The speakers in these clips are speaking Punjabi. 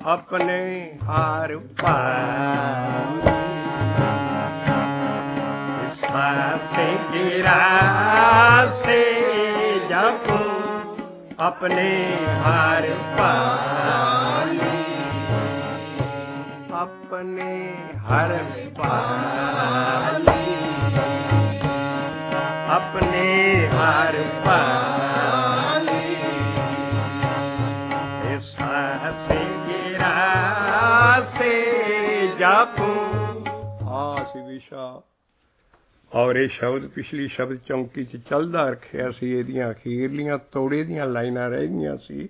अपने हार पाली से गिरा से जपो अपने हार पाली अपने हर पाली अपने हर पाली से गिरा से जपो आस विशा। और ये शब्द पिछली शब्द चौंकी च चलदा रखिया सी। इहदियां अखीरलियां तोड़े दियां लाइनां रह गईयां सी।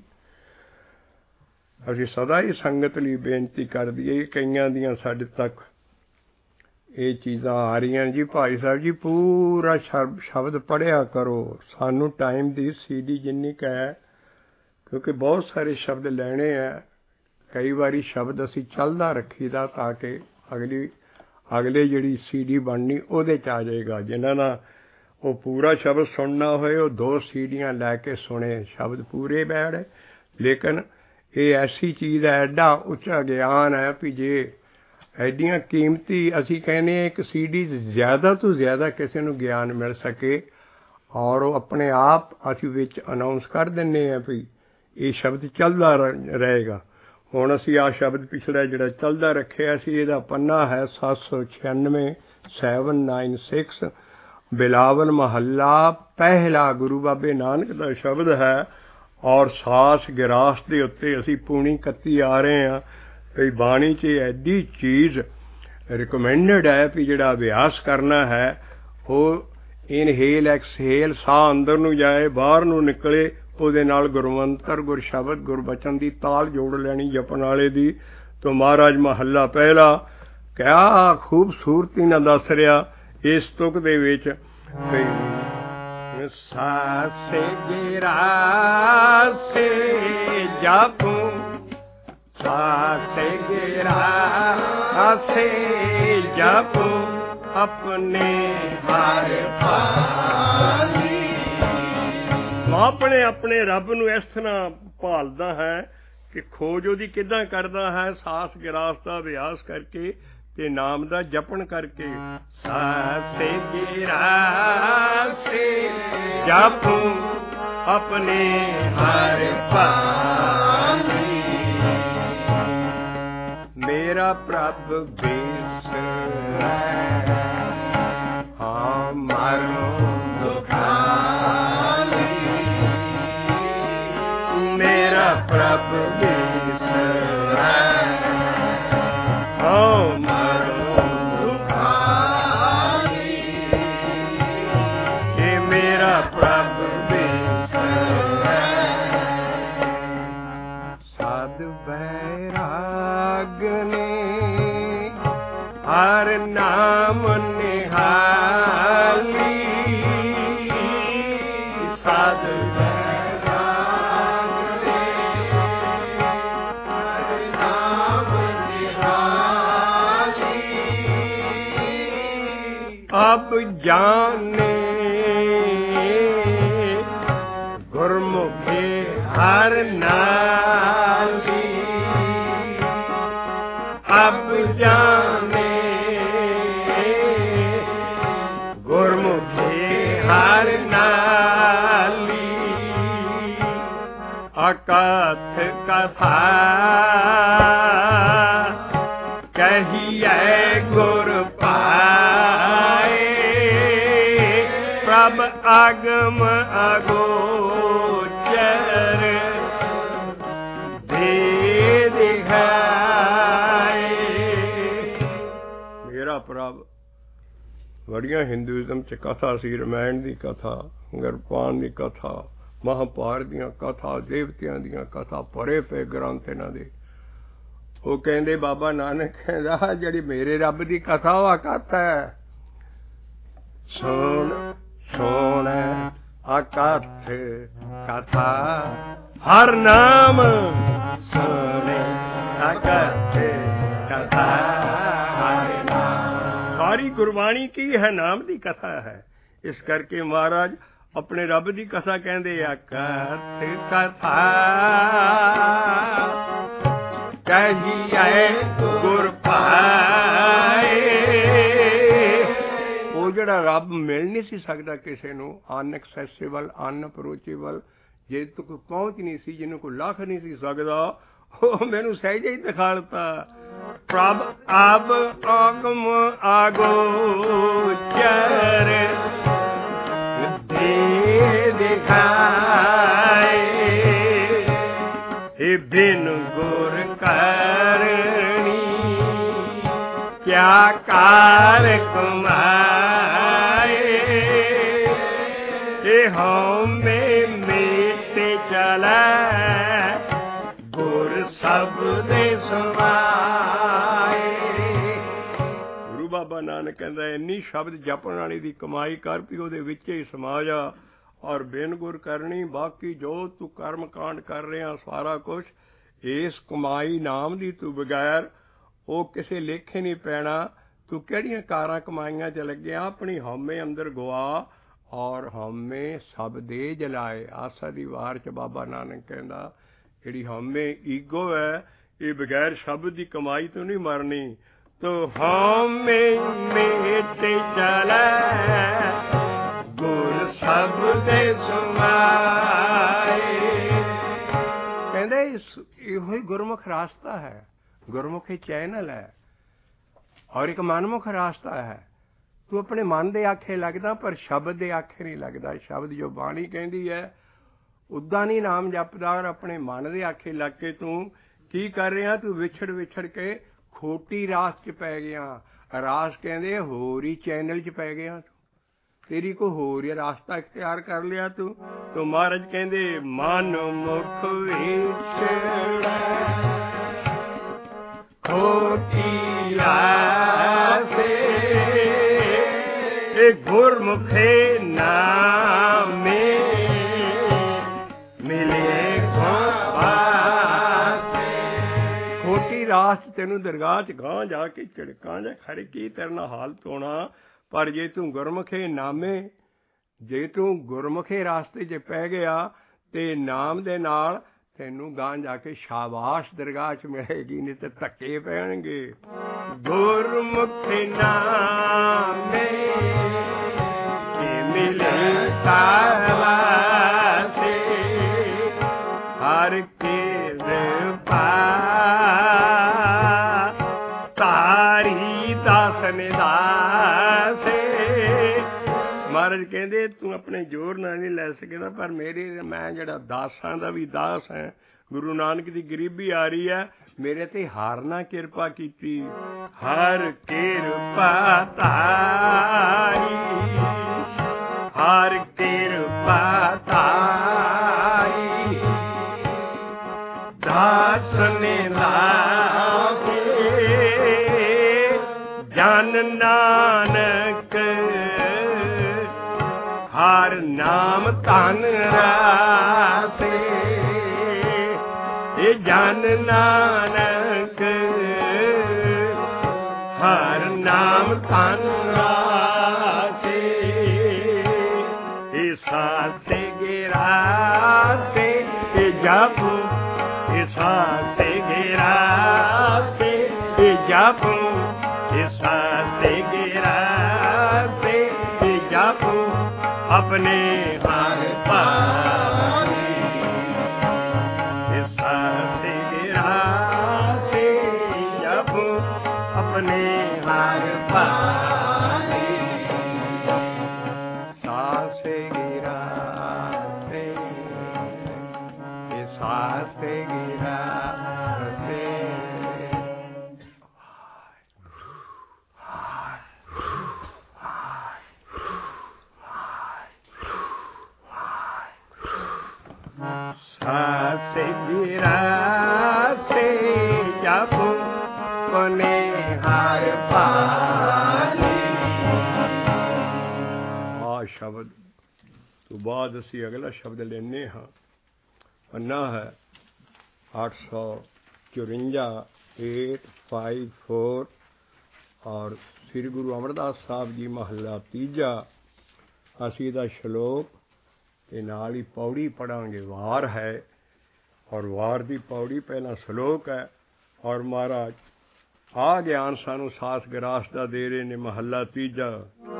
असीं सदा ही संगत लई बेनती कर दईए, कईयां दियां साडे तक ये चीज़ां आ रहीआं जी, भाई साहब जी पूरा शब्द पढ़िया करो। सानू टाइम दी CD जिन्नी क है, क्योंकि बहुत सारे शब्द लैने हैं। कई बारी शब्द असीं चलदा रखीदा ताकि अगले जिहड़ी CD बननी ਉਹਦੇ 'ਚ आ जाएगा। जिन्हां ना वो पूरा शब्द सुनना होए वो 2 सीडियां लैके सुने, शब्द पूरे बैठ। लेकिन ये ऐसी चीज़ है, एडा उच्चा ज्ञान है भी जे एडियां कीमती असीं कहने एक CD ज़्यादा तो ज़्यादा किसी नूं ज्ञान मिल सके और वो अपने आप असीं विच अनाउंस कर दिंदे हैं भी ये शब्द चलदा रहेगा। हुण असीं आ शब्द पिछला जिहड़ा चलदा रखिया सी, इहदा पन्ना है 796 796 बिलावल महला पहला गुरु बाबे नानक दा शब्द है। और सास गिरास दे उत्ते असीं पूनी कत्ती आ रहे हैं भी बाणी च ऐडी चीज़ रिकमेंडेड है भी जिहड़ा अभ्यास करना है वो इनहेल एक्सहेल साह अंदर नूं जाए बाहर नूं निकले, ਉਹਦੇ ਨਾਲ ਗੁਰਮੰਤਰ ਗੁਰ ਸ਼ਬਦ ਗੁਰਬਚਨ ਦੀ ਤਾਲ ਜੋੜ ਲੈਣੀ ਜਪਣ ਵਾਲੇ ਦੀ। तो महाराज महला पहला क्या खूबसूरती नाल दस रहा इस तुक दे विच सासे गिरा से जपू सासे गिरा से जपू अपने हार पाली। अपने अपने रब नूं इस तरह भालदा है कि खोज ਉਹਦੀ किदां करदा है, सास गिरास का अभ्यास करके ते नाम दा जपन करके। सासे गिरासे जपू अपने हर पाली मेरा प्रभ बेस हाँ मारो मेरा प्रभु ये मेरा प्रभु साध बैराग ने हर नाम निहाली साध अब जाने गुरमुखे हर नाली अब जाने गुरमुखे हर नाली अकथ कथा कहिए गुर प्रभ आगम अगोचर भेद दिखाए। मेरा प्रभ बड़ियां हिंदुइज्म च कथा सी, रामायण की कथा, गुरबाण की कथा, महाभारत दी कथा, देवतियां दी कथा भरे पे ग्रंथ इन्हां दे। वो कहंदे बाबा नानक कहंदा जिहड़ी मेरे रब की कथा वो अकथ है। सुन सुन अकथ कथा हर नाम सुने अकथ कथा हर नाम। सारी गुरबाणी की है नाम की कथा है। इस करके महाराज अपने रब की कथा कहते अकथ कथा ਕਹੀਏ ਗੁਰ ਭਾਏ। ਉਹ ਜਿਹੜਾ ਰੱਬ ਮਿਲ ਨਹੀਂ ਸੀ ਸਕਦਾ ਕਿਸੇ ਨੂੰ, ਅਨਐਕਸੈਸਿਬਲ, ਅਨਅਪਰੋਚੇਬਲ, ਜੇ ਤੱਕ ਪਹੁੰਚ ਨਹੀਂ ਸੀ, ਜਿਹਨੂੰ ਕੋਈ ਲੱਖ ਨਹੀਂ ਸੀ ਸਕਦਾ, ਉਹ ਮੈਨੂੰ ਸਹਿਜੇ ਹੀ ਦਿਖਾਲਤਾ। ਪ੍ਰਭ ਅਬ ਆਗਮ ਆਗੋਚਰ ਦੇ ਦਿਖਾਏ। ਇਹ ਬਿਨ ਗੁਰ ਕਰਨੀ ਕਿਆ ਕਾਰ ਕਮਾਏ। ਇਹ ਹਉਮੈ ਮੇਟੇ ਚਲੈ ਗੁਰ ਸਬਦੇ ਸਮਾਏ। ਗੁਰੂ ਬਾਬਾ ਨਾਨਕ ਕਹਿੰਦਾ ਇੰਨੀ ਸ਼ਬਦ ਜਪਣ ਵਾਲੀ ਦੀ ਕਮਾਈ ਕਰ ਵੀ ਉਹਦੇ ਵਿੱਚ ਹੀ ਸਮਾ ਜਾ। ਔਰ ਬਿਨ ਗੁਰ ਕਰਨੀ, ਬਾਕੀ ਜੋ ਤੂੰ ਕਰਮ ਕਾਂਡ ਕਰ ਰਿਹਾ ਸਾਰਾ ਕੁਛ ਇਸ ਕਮਾਈ ਨਾਮ ਦੀ ਤੂੰ ਬਗੈਰ ਉਹ ਕਿਸੇ ਲੇਖੇ ਨਹੀਂ ਪੈਣਾ। ਤੂੰ ਕਿਹੜੀਆਂ ਕਾਰਾਂ ਕਮਾਈਆਂ 'ਚ ਲੱਗਿਆ, ਆਪਣੀ ਹਉਮੈ ਅੰਦਰ ਗਵਾ ਔਰ ਹਉਮੈ ਸਭ ਦੇ ਜਲਾਏ। ਆਸਾ ਦੀ ਵਾਰ 'ਚ ਬਾਬਾ ਨਾਨਕ ਕਹਿੰਦਾ ਜਿਹੜੀ ਹਉਮੈ ਈਗੋ ਹੈ ਇਹ ਬਗੈਰ ਸ਼ਬਦ ਦੀ ਕਮਾਈ ਤੋਂ ਨਹੀਂ ਮਰਨੀ। ਤੋ ਹਉਮੈ ਮੇਟੇ ਚਲੈ ਗੁਰ ਸਬਦੇ ਸਮਾਏ। ਕਹਿੰਦੇ ਇਹੋ ਹੀ ਗੁਰਮੁਖ ਰਾਸਤਾ ਹੈ, ਗੁਰਮੁਖੀ ਚੈਨਲ ਹੈ ਔਰ ਇੱਕ ਮਨਮੁਖ ਰਾਸਤਾ ਹੈ। ਤੂੰ ਆਪਣੇ ਮਨ ਦੇ ਆਖੇ ਲੱਗਦਾ ਪਰ ਸ਼ਬਦ ਦੇ ਆਖੇ ਨਹੀਂ ਲੱਗਦਾ। ਸ਼ਬਦ ਜੋ ਬਾਣੀ ਕਹਿੰਦੀ ਹੈ ਉੱਦਾਂ ਨਹੀਂ ਨਾਮ ਜਪਦਾ ਔਰ ਆਪਣੇ ਮਨ ਦੇ ਆਖੇ ਲੱਗ ਕੇ ਤੂੰ ਕੀ ਕਰ ਰਿਹਾ? ਤੂੰ ਵਿਛੜ ਵਿਛੜ ਕੇ ਖੋਟੀ ਰਾਸ 'ਚ ਪੈ ਗਿਆ। ਰਾਸ ਕਹਿੰਦੇ ਹੋਰ ਹੀ ਚੈਨਲ 'ਚ ਪੈ ਗਿਆ। ਤੇਰੀ ਕੋਈ ਹੋਰ ਹੀ ਰਾਸਤਾ ਇਖਤਿਆਰ ਕਰ ਲਿਆ ਤੂੰ। ਤੋ ਮਹਾਰਾਜ ਕਹਿੰਦੇ ਮਨ ਮੁਖ ਵਿਛੜਾ ਖੋਟੀ ਰਾਸੇ। ਇਹ ਗੁਰਮੁਖੇ ਨਾਮੇ ਮਿਲੇ ਗੋਪਾਸੇ। ਖੋਟੀ ਰਾਸ ਤੈਨੂੰ ਦਰਗਾਹ 'ਚ ਗਾਂਹ ਜਾ ਕੇ ਝਿੜਕਾਂ ਜਾਂ ਖਰੇ ਕੀ ਤੇਰੇ ਨਾਲ ਹਾਲਤ ਹੋਣਾ। ਪਰ ਜੇ ਤੂੰ ਗੁਰਮੁਖੇ ਨਾਮੇ, ਜੇ ਤੂੰ ਗੁਰਮੁਖੇ ਰਾਸਤੇ 'ਚ ਪੈ ਗਿਆ ਤੇ ਨਾਮ ਦੇ ਨਾਲ ਤੈਨੂੰ ਗਾਂਹ ਜਾ ਕੇ ਸ਼ਾਬਾਸ਼ ਦਰਗਾਹ 'ਚ ਮਿਲੇਗੀ, ਨਹੀਂ ਤੇ ਧੱਕੇ ਪੈਣਗੇ। ਗੁਰਮੁਖੇ ਨਾਮੇ ਮਿਲੇ ਸਾਵਾਸੇ ਹਰ ਕਿਰਪਾ ਤਾਰੀ ਦਾਸ ਨਿਦਾਸੇ। ਮਹਾਰਾਜ ਕਹਿੰਦੇ ਤੂੰ ਆਪਣੇ ਜ਼ੋਰ ਨਾਲ ਨਹੀਂ ਲੈ ਸਕਦਾ ਪਰ ਮੈਂ ਜਿਹੜਾ ਦਾਸਾਂ ਦਾ ਵੀ ਦਾਸ ਹੈ। ਗੁਰੂ ਨਾਨਕ ਦੀ ਗਰੀਬੀ ਆ ਰਹੀ ਹੈ, ਮੇਰੇ ਤੇ ਹਰ ਨਾ ਕਿਰਪਾ ਕੀਤੀ। ਹਰ ਕਿਰਪਾ ਤਾਰੀ, ਹਰ ਕਿਰਪਾ ਤਾਰੀ ਦਾਸ ਨਿਦਾਸੇ। ਜਨ ਨਾਨਕ ਹਰ ਨਾਮ ਧਨ ਰਾਸੇ। ਇਹ ਜਨ ਨਾਨਕ ਹਰ ਨਾਮ ਧਨ ਰਾਸੇ। ਇਹ ਸਾਸੇ ਗਿਰਾਸੇ ਇਹ ਜਪ, ਇਹ ਸਾਸੇ ਗਿਰਾਸੇ ਇਹ ਜਪ, ਇਹ ਸਾਸੇ ਗਿਰਾਸੇ ਇਹ ਜਪ अपने हर पानी। सासे गिरा से जब अपने हर पानी। सासे गिरा से, सासे गिरा से सासे गिरासे जप अपने हर पानी। आ शब्द तो बाद असी अगला शब्द लेने हाँ। पन्ना है 854 854 और श्री गुरु अमरदास साहब जी महला तीजा। असी दा श्लोक ਤੇ ਨਾਲ ਹੀ ਪੌੜੀ ਪੜਾਂਗੇ। ਵਾਰ ਹੈ ਔਰ ਵਾਰ ਦੀ ਪੌੜੀ ਪਹਿਲਾਂ ਸ਼ਲੋਕ ਹੈ ਔਰ ਮਹਾਰਾਜ ਆ ਗਿਆਨ ਸਾਨੂੰ ਸਾਸ ਗਰਾਸ ਦਾ ਦੇ ਰਹੇ ਨੇ। ਮਹੱਲਾ ਤੀਜਾ।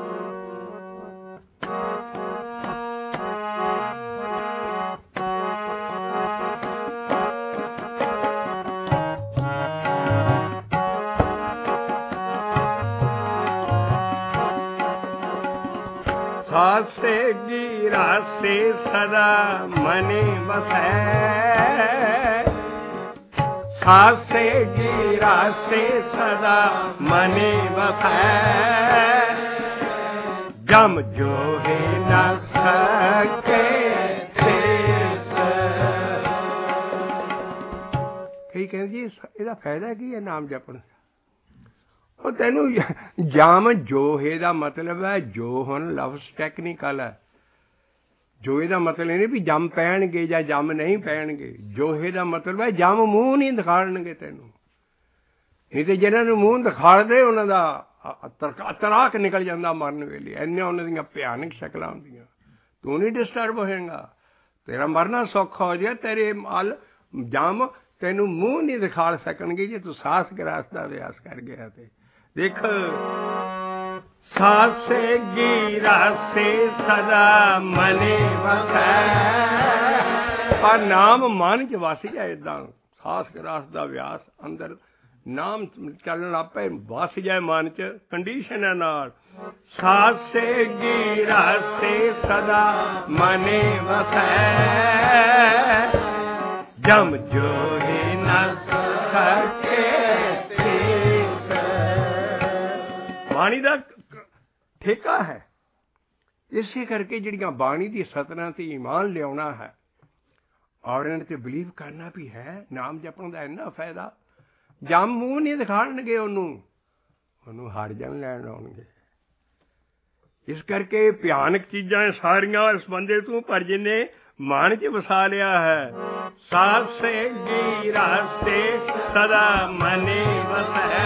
सासे गिरा से सदा मने बसै, सासे गिरा से सदा मने बसै, जम जो है न सके तेस। कई कहते जी ਇਹਦਾ ਫਾਇਦਾ ਕੀ ਹੈ ਨਾਮ ਜਪਣ? ਉਹ ਤੈਨੂੰ ਜਮ ਜੋਹੇ ਦਾ ਮਤਲਬ ਹੈ, ਜੋ ਹੁਣ ਲਫ਼ਜ਼ ਟੈਕਨੀਕਲ ਹੈ। ਜੋਹੇ ਦਾ ਮਤਲਬ ਇਹ ਨਹੀਂ ਵੀ ਜੰਮ ਪੈਣਗੇ ਜਾਂ ਜੰਮ ਨਹੀਂ ਪੈਣਗੇ। ਜੋਹੇ ਦਾ ਮਤਲਬ ਹੈ ਜੰਮ ਮੂੰਹ ਨਹੀਂ ਦਿਖਾਣਗੇ ਤੈਨੂੰ। ਨਹੀਂ ਤੇ ਜਿਹਨਾਂ ਨੂੰ ਮੂੰਹ ਦਿਖਾੜਦੇ ਉਹਨਾਂ ਦਾ ਤਰਾਕ ਨਿਕਲ ਜਾਂਦਾ ਮਰਨ ਵੇਲੇ। ਇੰਨੀਆਂ ਉਹਨਾਂ ਦੀਆਂ ਭਿਆਨਕ ਸ਼ਕਲਾਂ ਹੁੰਦੀਆਂ। ਤੂੰ ਨਹੀਂ ਡਿਸਟਰਬ ਹੋਏਗਾ, ਤੇਰਾ ਮਰਨਾ ਸੌਖਾ ਹੋ ਜਾਏ। ਤੇਰੇ ਮਲ ਜੰਮ ਤੈਨੂੰ ਮੂੰਹ ਨਹੀਂ ਦਿਖਾ ਸਕਣਗੇ ਜੇ ਤੂੰ ਸਾਸ ਗਰਾਸ ਦਾ ਅਭਿਆਸ ਕਰ ਗਿਆ ਤੇ। देख सासे गिरा से सदा मने वसै, पर नाम मन च वस जाए। इदा सास गरास का अभ्यास अंदर नाम चलन लग पे वस जाए मन च। कंडीशन है नाल सासे गिरा से सदा मने वसै, जम जो ही न सके। ਬਾਣੀ ਦਾ ਠੇਕਾ ਹੈ। ਇਸੇ ਕਰਕੇ ਜਿਹੜੀਆਂ ਬਾਣੀ ਦੀ ਸਤਰਾਂ ਤੇ ਈਮਾਨ ਲਿਆਉਣਾ ਹੈ ਔਰ ਇਹਨਾਂ ਤੇ ਬਿਲੀਵ ਕਰਨਾ ਵੀ ਹੈ। ਨਾਮ ਜਪਣ ਦਾ ਇੰਨਾ ਫਾਇਦਾ, ਜੰਮ ਮੂੰਹ ਨਹੀਂ ਦਿਖਾਣਗੇ ਉਹਨੂੰ ਹਰ ਜਨ ਲੈਣ ਆਉਣਗੇ। ਇਸ ਕਰਕੇ ਭਿਆਨਕ ਚੀਜ਼ਾਂ ਸਾਰੀਆਂ ਇਸ ਬੰਦੇ ਤੋਂ, ਪਰ ਜਿਹਨੇ ਮਨ ਚ ਵਸਾ ਲਿਆ ਹੈ। ਸਾਸੇ गिरा से सदा मने वसै,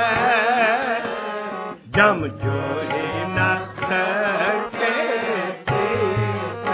जम जो ही न सके तेस।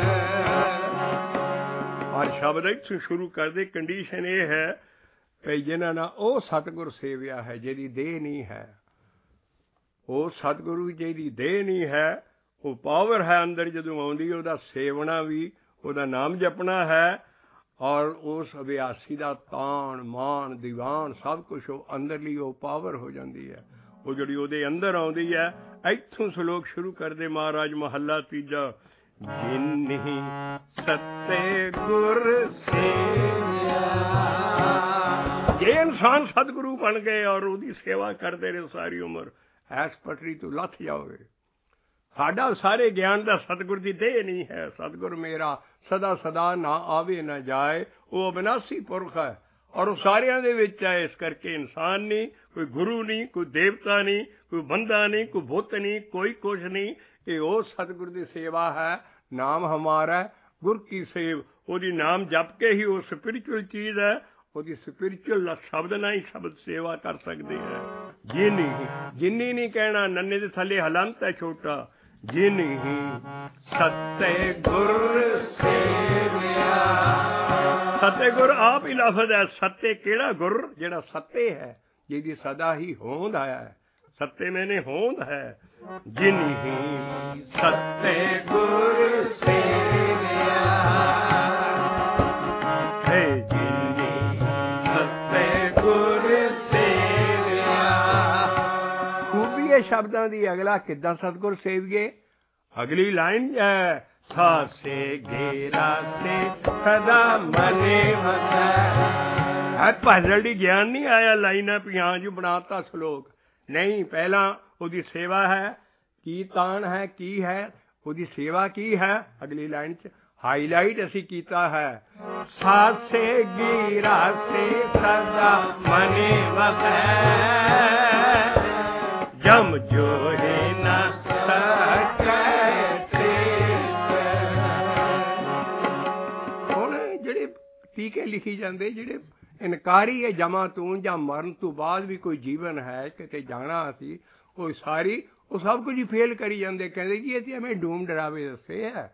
और शब्द इत्थों शुरू कर दे। कंडीशन ये है कि जिन्हां नाल ਉਹ ਸਤਿਗੁਰ ਸੇਵਿਆ ਹੈ ਜਿਹਦੀ ਦੇਹ ਨਹੀਂ ਹੈ। ਉਹ ਸਤਿਗੁਰੂ ਜਿਹਦੀ ਦੇਹ ਨਹੀਂ ਹੈ, ਉਹ ਪਾਵਰ ਹੈ ਅੰਦਰ ਜਦੋਂ ਆਉਂਦੀ ਉਹਦਾ ਸੇਵਣਾ ਵੀ, ਉਹਦਾ ਨਾਮ ਜਪਣਾ ਹੈ। ਔਰ ਉਸ ਅਭਿਆਸੀ ਦਾ ਤਾਣ ਮਾਣ ਦੀਵਾਨ ਸਭ ਕੁਛ ਉਹ ਅੰਦਰਲੀ ਉਹ ਪਾਵਰ ਹੋ ਜਾਂਦੀ ਹੈ। ਉਹ ਜਿਹੜੀ ਉਹਦੇ ਅੰਦਰ ਆਉਂਦੀ ਹੈ। ਇੱਥੋਂ ਸ਼ਲੋਕ ਸ਼ੁਰੂ ਕਰਦੇ ਮਹਾਰਾਜ। ਮਹੱਲਾ ਤੀਜਾ। ਜਿਨਿ ਸੱਤੇ ਗੁਰ ਸੇਵਿਆ। ਜੇ ਇਨਸਾਨ ਸਤਿਗੁਰੂ ਬਣ ਗਏ ਔਰ ਉਹਦੀ ਸੇਵਾ ਕਰਦੇ ਰਹੇ ਸਾਰੀ ਉਮਰ, ਐਸ ਪਟਰੀ ਤੋਂ ਲੱਥ ਜਾਓਗੇ। ਸਾਡਾ ਸਾਰੇ ਗਿਆਨ ਦਾ ਸਤਿਗੁਰ ਦੀ ਦੇਹ ਨਹੀਂ ਹੈ। ਸਤਿਗੁਰ ਮੇਰਾ ਸਦਾ ਸਦਾ ਨਾ ਆਵੇ ਨਾ ਜਾਏ, ਉਹ ਅਬਿਨਾਸੀ ਪੁਰਖ ਹੈ ਔਰ ਉਹ ਸਾਰਿਆਂ ਦੇ ਵਿੱਚ ਹੈ। ਇਸ ਕਰਕੇ ਇਨਸਾਨ ਨਹੀਂ, ਕੋਈ ਗੁਰੂ ਨਹੀਂ, ਕੋਈ ਦੇਵਤਾ ਨਹੀਂ, ਕੋਈ ਬੰਦਾ ਨਹੀਂ, ਕੋਈ ਬੁੱਤ ਨਹੀਂ, ਕੋਈ ਕੁਛ ਨਹੀਂ। ਇਹ ਉਹ ਸਤਿਗੁਰ ਦੀ ਸੇਵਾ ਹੈ। ਨਾਮ ਹਮਾਰਾ ਗੁਰ ਕੀ ਸੇਵ। ਉਹਦੀ ਨਾਮ ਜਪ ਕੇ ਹੀ ਉਹ ਸਪਿਰਿਚੁਅਲ ਚੀਜ਼ ਹੈ। ਉਹਦੀ ਸਪਿਰਿਚੁਅਲ ਸ਼ਬਦ ਨਾਲ ਹੀ ਸ਼ਬਦ ਸੇਵਾ ਕਰ ਸਕਦੇ ਹੈ। ਜਿੰਨੀ ਨਹੀਂ ਕਹਿਣਾ, ਨੰਨੇ ਦੇ ਥੱਲੇ ਹਲੰਤ ਹੈ ਛੋਟਾ। ਜਿਨਿ ਸੱਤੇ ਗੁਰ ਸੇਵਿਆ। ਸੱਤੇ ਗੁਰ ਆਪ ਹੀ ਲਫ਼ਜ਼ ਹੈ। ਸੱਤੇ ਕਿਹੜਾ ਗੁਰ? ਜਿਹੜਾ ਸੱਤੇ ਹੈ, ਜਿਹਦੀ ਸਦਾ ਹੀ ਹੋਂਦ ਆਇਆ ਹੈ। ਸੱਤੇ ਮੈਨੇ ਹੋਂਦ ਹੈ। ਜਿਨਿ ਸੱਤੇ ਗੁਰ ਸੇਵਿਆ, ਹੈ ਜਿਨਿ ਸੱਤੇ ਗੁਰ ਸੇਵਿਆ। ਖੂਬੀ ਹੈ ਸ਼ਬਦਾਂ ਦੀ। ਅਗਲਾ ਕਿੱਦਾਂ ਸਤਿਗੁਰ ਸੇਵੀਏ? ਅਗਲੀ ਲਾਈਨ ਹੈ ਸਾਸੇ गिरा से सदा मने वसै। ਜਲਦੀ ਗਿਆਨ ਨਹੀਂ ਆਇਆ ਲਾਈਨਾਂ ਵੀ ਹਾਂ ਜੀ ਬਣਾਤਾ ਸ਼ਲੋਕ। ਨਹੀਂ, ਪਹਿਲਾਂ ਉਹਦੀ ਸੇਵਾ ਹੈ। ਕੀ ਤਾਣ ਹੈ, ਕੀ ਹੈ ਉਹਦੀ ਸੇਵਾ, ਕੀ ਹੈ? ਅਗਲੀ ਲਾਈਨ 'ਚ ਹਾਈਲਾਈਟ ਅਸੀਂ ਕੀਤਾ ਹੈ। ਸਾਸੇ गिरा से सदा मने वसै, जम जो ही न सकै। ਟੀਕੇ ਲਿਖੀ ਜਾਂਦੇ ਜਿਹੜੇ ਇਨਕਾਰੀ ਹੈ ਜਮਾ ਤੋਂ ਜਾਂ ਮਰਨ ਤੋਂ ਬਾਅਦ ਵੀ ਕੋਈ ਜੀਵਨ ਹੈ, ਕਿਤੇ ਜਾਣਾ ਅਸੀਂ, ਕੋਈ ਸਾਰੀ, ਉਹ ਸਭ ਕੁਝ ਹੀ ਫੇਲ ਕਰੀ ਜਾਂਦੇ। ਕਹਿੰਦੇ ਜੀ ਅਸੀਂ ਐਵੇਂ ਡੂਮ ਡਰਾਵੇ ਦੱਸੇ ਹੈ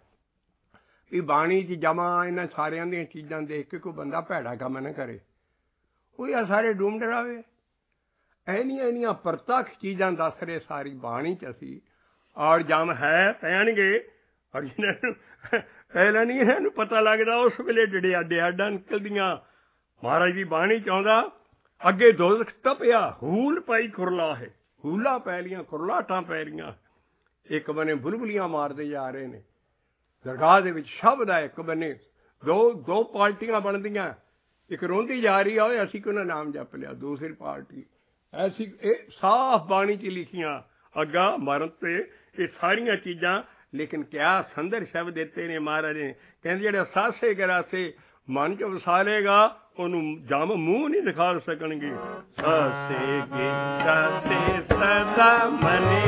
ਵੀ ਬਾਣੀ 'ਚ ਜਮਾ ਇਹਨਾਂ ਸਾਰਿਆਂ ਦੀਆਂ ਚੀਜ਼ਾਂ ਦੇਖ ਕੇ ਕੋਈ ਬੰਦਾ ਭੈੜਾ ਕੰਮ ਨਾ ਕਰੇ। ਕੋਈ ਆ ਸਾਰੇ ਡੂਮ ਡਰਾਵੇ। ਇੰਨੀਆਂ ਪ੍ਰਤੱਖ ਚੀਜ਼ਾਂ ਦੱਸ ਰਹੇ ਸਾਰੀ ਬਾਣੀ 'ਚ ਅਸੀਂ, ਔਰ ਜਮ ਹੈ ਪੈਣਗੇ। ਔਰ ਜਿਹਨਾਂ ਨੂੰ ਪਹਿਲਾਂ ਨਹੀਂ ਇਹਨਾਂ ਨੂੰ ਪਤਾ ਲੱਗਦਾ, ਉਸ ਵੇਲੇ ਡਿਆਡਾਂ ਨਿਕਲਦੀਆਂ। ਮਹਾਰਾਜ ਦੀ ਬਾਣੀ 'ਚ ਆਉਂਦਾ, ਅੱਗੇ ਦੋਜ਼ਖ ਤਪਿਆ ਹੂਲ ਪਾਈ ਖੁਰਲਾ ਹੈ, ਹੂਲਾਂ ਪੈ ਲੀਆਂ, ਖੁਰਲਾਹਟਾਂ ਪੈ ਰਹੀਆਂ। ਇੱਕ ਬੰਨੇ ਬੁਲਬੁਲੀਆਂ ਮਾਰਦੇ ਜਾ ਰਹੇ ਨੇ ਦਰਗਾਹ ਦੇ ਵਿੱਚ ਸ਼ਬਦ ਹੈ, ਇੱਕ ਬੰਨੇ ਦੋ ਪਾਰਟੀਆਂ ਬਣਦੀਆਂ, ਇੱਕ ਰੋਂਦੀ ਜਾ ਰਹੀ ਆ, ਓਏ ਅਸੀਂ ਕਿਉਂ ਨਾ ਨਾਮ ਜਪ ਲਿਆ, ਦੂਸਰੀ ਪਾਰਟੀ ਐਸੀ। ਇਹ ਸਾਫ਼ ਬਾਣੀ 'ਚ ਲਿਖੀਆਂ ਅੱਗਾ ਮਰਨ ਤੇ ਇਹ ਸਾਰੀਆਂ ਚੀਜ਼ਾਂ। ਲੇਕਿਨ ਕਿਆ ਸੁੰਦਰ ਸ਼ਬਦ ਦਿੱਤੇ ਨੇ ਮਹਾਰਾਜ ਨੇ। ਕਹਿੰਦੇ ਜਿਹੜਾ ਸਾਸੇ ਗਰਾਸੇ ਮਨ 'ਚ ਵਸਾ ਲੇਗਾ ਉਹਨੂੰ ਜਮ ਮੂੰਹ ਨਹੀਂ ਦਿਖਾ ਸਕਣਗੇ। ਸਾਸੇ ਗਰਾਸੇ ਸਦਾ ਮਨੇ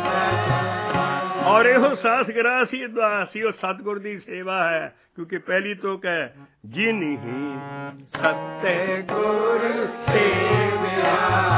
ਔਰ ਇਹੋ ਸਾਸ ਗਰਾਸੀ ਸੀ ਉਹ ਸਤਿਗੁਰ ਦੀ ਸੇਵਾ ਹੈ। ਕਿਉਂਕਿ ਪਹਿਲੀ ਤੁਕ ਹੈ ਜਿਨਿ ਸਤੇ ਗੁਰ ਸੇਵਿਆ।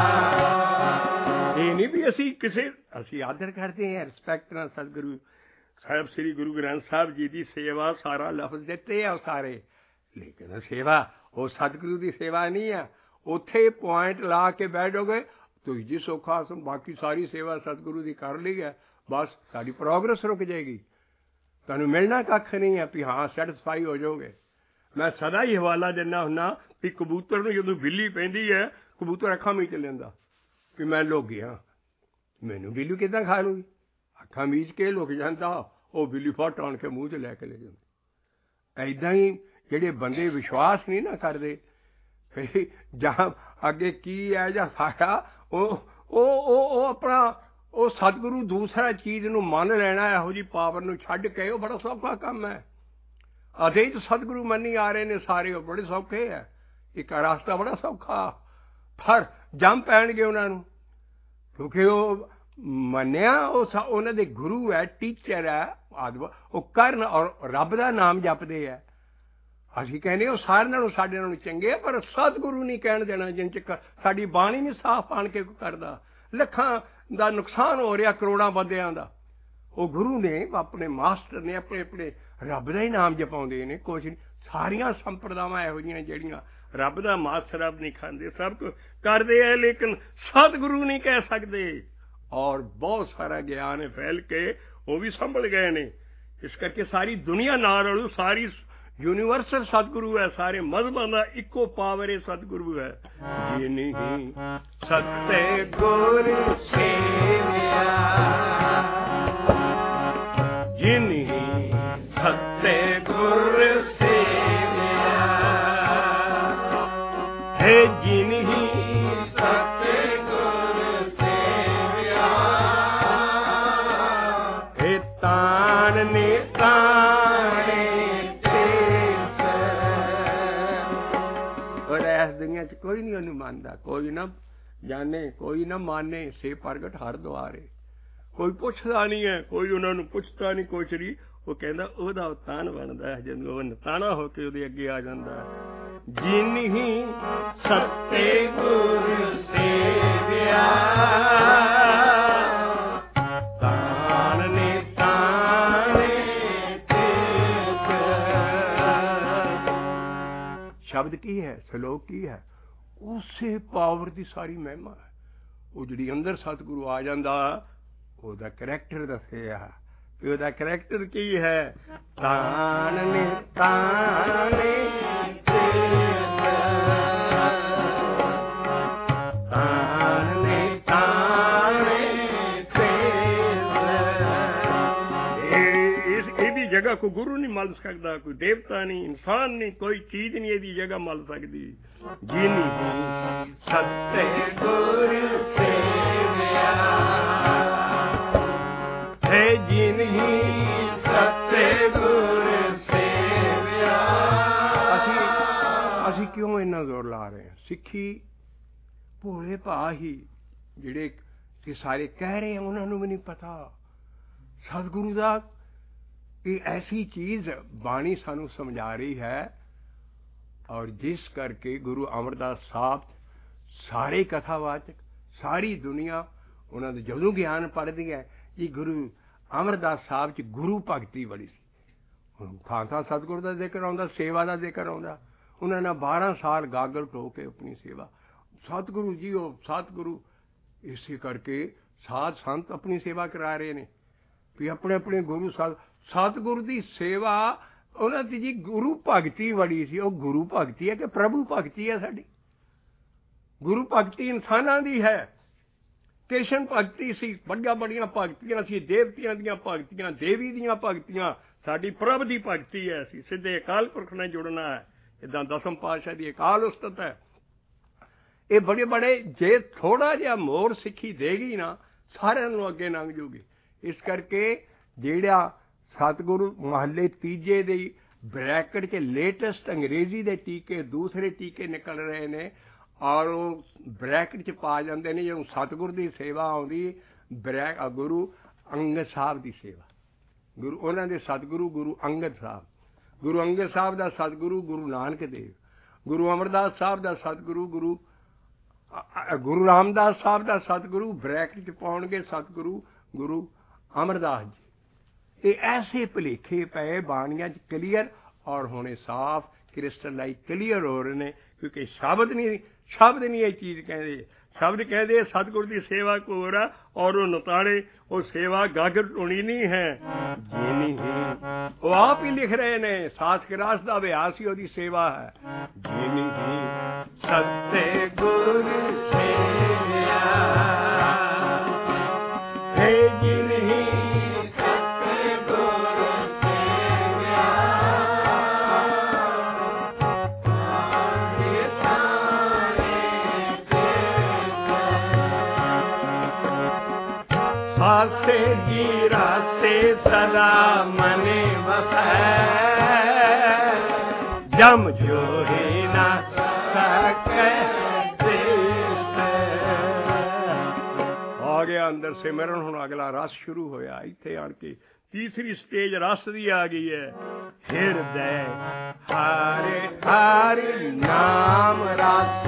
ਇਹ ਨਹੀਂ ਵੀ ਅਸੀਂ ਆਦਰ ਕਰਦੇ ਹਾਂ, ਰਿਸਪੈਕਟ ਨਾਲ ਸਤਿਗੁਰੂ ਸਾਹਿਬ ਸ੍ਰੀ ਗੁਰੂ ਗ੍ਰੰਥ ਸਾਹਿਬ ਜੀ ਦੀ ਸੇਵਾ ਸਾਰਾ ਲਫ਼ਜ਼ ਦਿੱਤੇ ਆ ਸਾਰੇ। ਲੇਕਿਨ ਸੇਵਾ ਉਹ ਸਤਿਗੁਰੂ ਦੀ ਸੇਵਾ ਨਹੀਂ ਆ। ਉੱਥੇ ਪੁਆਇੰਟ ਲਾ ਕੇ ਬੈਠੋਗੇ ਤੁਸੀਂ ਜੀ ਸੌਖਾ, ਬਾਕੀ ਸਾਰੀ ਸੇਵਾ ਸਤਿਗੁਰੂ ਦੀ ਕਰ ਲਈ ਹੈ, ਬਸ ਸਾਡੀ ਪ੍ਰੋਗਰੈਸ ਰੁਕ ਜਾਏਗੀ, ਤੁਹਾਨੂੰ ਮਿਲਣਾ ਕੱਖ ਨਹੀਂ ਹੈ ਵੀ ਹਾਂ ਸੈਟਿਸਫਾਈ ਹੋ ਜਾਓਗੇ। ਮੈਂ ਸਦਾ ਹੀ ਹਵਾਲਾ ਦਿੰਦਾ ਹੁੰਦਾ ਵੀ ਕਬੂਤਰ ਨੂੰ ਜਦੋਂ ਬਿੱਲੀ ਪੈਂਦੀ ਹੈ, ਕਬੂਤਰ ਅੱਖਾਂ ਮੀਚ ਲੈਂਦਾ ਵੀ ਮੈਂ ਲੁਕ ਗਿਆ, ਮੈਨੂੰ ਬਿੱਲੀ ਕਿੱਦਾਂ ਖਾ ਲੂਗੀ। ਅੱਖਾਂ ਮੀਚ ਕੇ ਲੁਕ ਜਾਂਦਾ, ਉਹ ਬਿੱਲੀ ਫੱਟ ਆਣ ਕੇ ਮੂੰਹ 'ਚ ਲੈ ਕੇ ਲੈ ਜਾਂਦਾ। ਇੱਦਾਂ ਹੀ ਜਿਹੜੇ ਬੰਦੇ ਵਿਸ਼ਵਾਸ ਨਹੀਂ ਨਾ ਕਰਦੇ ਜਾਂ ਅੱਗੇ ਕੀ ਹੈ ਜਾਂ ਸਾਡਾ ਉਹ ਆਪਣਾ ਉਹ ਸਤਿਗੁਰੂ ਦੂਸਰਾ ਚੀਜ਼ ਨੂੰ ਮੰਨ ਲੈਣਾ, ਇਹੋ ਜਿਹੀ ਪਾਵਰ ਨੂੰ ਛੱਡ ਕੇ, ਉਹ ਬੜਾ ਸੌਖਾ ਕੰਮ ਹੈ। ਅਦੇਤ ਸਤਿਗੁਰੂ ਮੰਨੀ ਆ ਰਹੇ ਨੇ ਸਾਰੇ, ਉਹ ਬੜੇ ਸੌਖੇ ਹੈ। ਇੱਕ ਰਸਤਾ ਬੜਾ ਸੌਖਾ, ਪਰ ਜੰਮ ਪੈਣਗੇ ਉਹਨਾਂ ਨੂੰ, ਕਿਉਂਕਿ ਉਹ ਮੰਨਿਆ ਉਹਨਾਂ ਦੇ ਗੁਰੂ ਹੈ, ਟੀਚਰ ਹੈ, ਉਹ ਕਰਨ ਔਰ ਰੱਬ ਦਾ ਨਾਮ ਜਪਦੇ ਹੈ। ਅਸੀਂ ਕਹਿੰਦੇ ਉਹ ਸਾਰਿਆਂ ਨਾਲੋਂ ਸਾਡੇ ਨਾਲੋਂ ਚੰਗੇ ਆ, ਪਰ ਸਤਿਗੁਰੂ ਨਹੀਂ ਕਹਿਣ ਦੇਣਾ ਜਿੰਨ ਚਿਰ ਸਾਡੀ ਬਾਣੀ ਨਹੀਂ ਸਾਫ਼ ਆਣ ਕੇ ਕਰਦਾ। ਲੱਖਾਂ ਦਾ ਨੁਕਸਾਨ ਹੋ ਰਿਹਾ, ਕਰੋੜਾਂ ਬੰਦਿਆਂ ਦਾ। ਉਹ ਗੁਰੂ ਨੇ ਆਪਣੇ ਮਾਸਟਰ ਨੇ ਆਪਣੇ ਰੱਬ ਦਾ ਹੀ ਨਾਮ ਜਪਾਉਂਦੇ ਨੇ। ਕੁਛ ਨਹੀਂ, ਸਾਰੀਆਂ ਸੰਪਰਦਾਵਾਂ ਇਹੋ ਜਿਹੀਆਂ ਜਿਹੜੀਆਂ ਰੱਬ ਦਾ ਮਾਸ ਰੱਬ ਨਹੀਂ ਖਾਂਦੇ, ਸਭ ਕੁਝ ਕਰਦੇ ਹੈ, ਲੇਕਿਨ ਸਤਿਗੁਰੂ ਨਹੀਂ ਕਹਿ ਸਕਦੇ। ਔਰ ਬਹੁਤ ਸਾਰਾ ਗਿਆਨ ਫੈਲ ਕੇ ਉਹ ਵੀ ਸੰਭਲ ਗਏ ਨੇ। ਇਸ ਕਰਕੇ ਸਾਰੀ ਦੁਨੀਆ ਨਾਲ ਰਲੂ, ਸਾਰੀ ਯੂਨੀਵਰਸਲ ਸਤਿਗੁਰੂ ਹੈ, ਸਾਰੇ ਮਜ਼ਹਬਾਂ ਦਾ ਇੱਕੋ ਪਾਵਰ ਹੈ, ਸਤਿਗੁਰੂ ਹੈ। ਜਿਨਿ ਸਤੇ ਗੁਰ ਸੇਵਿਆ, ਜਿਨਿ ਸਤੇ ਗੁਰ ਸੇਵਿਆ, ਹੈ ਜਿਨਿ ਸਤੇ ਗੁਰ ਸੇਵਿਆ, ਹੈ ਤਾਣ ਨੇ ਦੁਨੀਆ ਚ ਕੋਈ ਨਹੀਂ ਉਹਨੂੰ ਮੰਨਦਾ, ਕੋਈ ਨਾ ਜਾਣੇ, ਕੋਈ ਨਾ ਮਾਨੇ। ਸੇ ਪ੍ਰਗਟ ਹਰ ਦੁਆਰੇ, ਕੋਈ ਪੁੱਛਦਾ ਨਹੀਂ ਹੈ, ਕੋਈ ਉਹਨਾਂ ਨੂੰ ਪੁੱਛਦਾ ਨਹੀਂ ਕੁਛ ਨਹੀਂ। ਉਹ ਕਹਿੰਦਾ ਉਹਦਾ ਤਾਨ ਬਣਦਾ ਹੈ ਜਦੋਂ ਉਹ ਤਾਣਾ ਹੋ ਕੇ ਉਹਦੇ ਅੱਗੇ ਆ ਜਾਂਦਾ। ਜਿਨਿ ਸਤੇ ਗੁਰ ਸੇਵਿਆ, ਤਾਣ ਨੇ ਤਾਣੇ ਸ਼ਬਦ ਕੀ ਹੈ, ਸਲੋਕ ਕੀ ਹੈ, ਉਸੇ ਪਾਵਰ ਦੀ ਸਾਰੀ ਮਹਿਮਾ ਹੈ। ਉਹ ਜਿਹੜੀ ਅੰਦਰ ਸਤਿਗੁਰੂ ਆ ਜਾਂਦਾ, ਉਹਦਾ ਕਰੈਕਟਰ ਦੱਸਿਆ ਵੀ ਉਹਦਾ ਕਰੈਕਟਰ ਕੀ ਹੈ। ਤਾਣ ਨੇ ਤਾਣੇ ਤਾਣ ਨੇ ਤਾਣੇ ਇਹਦੀ ਜਗ੍ਹਾ ਕੋਈ ਗੁਰੂ ਨਹੀਂ ਮੱਲ ਸਕਦਾ, ਕੋਈ ਦੇਵਤਾ ਨਹੀਂ, ਇਨਸਾਨ ਨਹੀਂ, ਕੋਈ ਚੀਜ਼ ਨਹੀਂ ਇਹਦੀ ਜਗ੍ਹਾ ਮੱਲ ਸਕਦੀ। ਜਿਨਿ ਸਤੇ ਗੁਰ ਸੇਵਿਆ, ਹੈ ਜਿਨਿ ਸਤੇ ਗੁਰ ਸੇਵਿਆ। ਅਸੀਂ ਕਿਉਂ ਇੰਨਾ ਜ਼ੋਰ ਲਾ ਰਹੇ ਹਾਂ? ਸਿੱਖੀ ਭੋਲੇ ਭਾਅ ਹੀ ਜਿਹੜੇ ਕਿ ਸਾਰੇ ਕਹਿ ਰਹੇ ਉਹਨਾਂ ਨੂੰ ਵੀ ਨਹੀਂ ਪਤਾ ਸਤਿਗੁਰੂ ਦਾ। ਇਹ ਐਸੀ ਚੀਜ਼ ਬਾਣੀ ਸਾਨੂੰ ਸਮਝਾ ਰਹੀ ਹੈ, ਔਰ ਜਿਸ ਕਰਕੇ ਗੁਰੂ ਅਮਰਦਾਸ ਸਾਹਿਬ ਸਾਰੇ ਕਥਾਵਾਚਕ, ਸਾਰੀ ਦੁਨੀਆ ਉਹਨਾਂ ਦੇ ਜਦੋਂ ਗਿਆਨ ਪੜ੍ਹਦੀ ਹੈ ਕਿ ਗੁਰੂ ਅਮਰਦਾਸ ਸਾਹਿਬ 'ਚ ਗੁਰੂ ਭਗਤੀ ਬੜੀ ਸੀ। ਹੁਣ ਥਾਂ ਥਾਂ ਸਤਿਗੁਰੂ ਦਾ ਜ਼ਿਕਰ ਆਉਂਦਾ, ਸੇਵਾ ਦਾ ਜ਼ਿਕਰ ਆਉਂਦਾ। ਉਹਨਾਂ ਨੇ 12 ਸਾਲ ਗਾਗਰ ਢੋ ਕੇ ਆਪਣੀ ਸੇਵਾ। ਸਤਿਗੁਰੂ ਜੀ ਉਹ ਸਤਿਗੁਰੂ ਇਸੇ ਕਰਕੇ ਸਾਧ ਸੰਤ ਆਪਣੀ ਸੇਵਾ ਕਰਾ ਰਹੇ ਨੇ ਵੀ ਆਪਣੇ ਆਪਣੇ ਗੁਰੂ ਸਤਿਗੁਰੂ ਦੀ ਸੇਵਾ ਉਹਨਾਂ ਦੀ ਜੀ ਗੁਰੂ ਭਗਤੀ ਬੜੀ ਸੀ। ਉਹ ਗੁਰੂ ਭਗਤੀ ਹੈ ਕਿ ਪ੍ਰਭੂ ਭਗਤੀ ਹੈ ਸਾਡੀ? ਗੁਰੂ ਭਗਤੀ ਇਨਸਾਨਾਂ ਦੀ ਹੈ। ਕ੍ਰਿਸ਼ਨ ਭਗਤੀ ਸੀ, ਵੱਡੀਆਂ ਵੱਡੀਆਂ ਭਗਤੀਆਂ ਸੀ, ਦੇਵਤਿਆਂ ਦੀਆਂ ਭਗਤੀਆਂ, ਦੇਵੀ ਦੀਆਂ ਭਗਤੀਆਂ। ਸਾਡੀ ਪ੍ਰਭ ਦੀ ਭਗਤੀ ਹੈ। ਅਸੀਂ ਸਿੱਧੇ ਅਕਾਲ ਪੁਰਖ ਨਾਲ ਜੁੜਨਾ ਹੈ। ਇੱਦਾਂ ਦਸਮ ਪਾਤਸ਼ਾਹ ਦੀ ਅਕਾਲ ਉਸਤਤ ਹੈ। ਇਹ ਬੜੇ ਬੜੇ ਜੇ ਥੋੜ੍ਹਾ ਜਿਹਾ ਮੋਰ ਸਿੱਖੀ ਦੇਗੀ ਨਾ ਸਾਰਿਆਂ ਨੂੰ ਅੱਗੇ ਲੰਘ ਜੂਗੀ। ਇਸ ਕਰਕੇ ਜਿਹੜਾ ਸਤਿਗੁਰੂ ਮਹੱਲੇ ਤੀਜੇ ਦੀ ਬਰੈਕਟ 'ਚ ਲੇਟੈਸਟ ਅੰਗਰੇਜ਼ੀ ਦੇ ਟੀਕੇ ਦੂਸਰੇ ਟੀਕੇ ਨਿਕਲ ਰਹੇ ਨੇ ਔਰ ਉਹ ਬਰੈਕਟ 'ਚ ਪਾ ਜਾਂਦੇ ਨੇ ਜਦੋਂ ਸਤਿਗੁਰ ਦੀ ਸੇਵਾ ਆਉਂਦੀ ਗੁਰੂ ਅੰਗਦ ਸਾਹਿਬ ਦੀ ਸੇਵਾ। ਗੁਰੂ ਉਹਨਾਂ ਦੇ ਸਤਿਗੁਰੂ ਗੁਰੂ ਅੰਗਦ ਸਾਹਿਬ, ਗੁਰੂ ਅੰਗਦ ਸਾਹਿਬ ਦਾ ਸਤਿਗੁਰੂ ਗੁਰੂ ਨਾਨਕ ਦੇਵ, ਗੁਰੂ ਅਮਰਦਾਸ ਸਾਹਿਬ ਦਾ ਸਤਿਗੁਰੂ ਗੁਰੂ ਰਾਮਦਾਸ ਸਾਹਿਬ ਦਾ ਸਤਿਗੁਰੂ ਬਰੈਕਟ 'ਚ ਪਾਉਣਗੇ ਸਤਿਗੁਰੂ ਗੁਰੂ ਅਮਰਦਾਸ ਜੀ। ਇਹ ਐਸੇ ਭੁਲੇਖੇ ਪਏ ਬਾਣੀਆਂ 'ਚ ਕਲੀਅਰ ਔਰ ਹੁਣੇ ਸਾਫ਼ ਕ੍ਰਿਸਟਲਾਈਜ਼ ਕਲੀਅਰ ਹੋ ਰਹੇ ਨੇ ਕਿਉਂਕਿ ਸ਼ਬਦ ਨਹੀਂ ਇਹ ਚੀਜ਼ ਕਹਿੰਦੇ। ਸ਼ਬਦ ਕਹਿੰਦੇ ਸਤਿਗੁਰ ਦੀ ਸੇਵਾ ਘੋਰ ਆ ਔਰ ਉਹ ਨਤਾੜੇ ਉਹ ਸੇਵਾ ਗਾਗਰ ਢੋਣੀ ਨਹੀਂ ਹੈ ਜੇ ਨਹੀਂ ਉਹ ਆਪ ਹੀ ਲਿਖ ਰਹੇ ਨੇ। ਸਾਸਕ ਰਾਸ ਦਾ ਅਭਿਆਸ ਹੀ ਉਹਦੀ ਸੇਵਾ ਹੈ। ਜੇ ਨਹੀਂ ਸੱਤੇ ਗੁਰ ਸੇਵਿਆ ਹੈ ਜੇ ਨਹੀਂ ਸੱਤੇ ਗੁਰ ਸੇਵਿਆ सासे जीरा से सदा मने वसै जम जो ही न सके आ गया अंदर सिमरन। हुण अगला रस शुरू होया। इत्थे आण के तीसरी स्टेज रस दी आ गई है। हिरदय हरे हरे नाम रस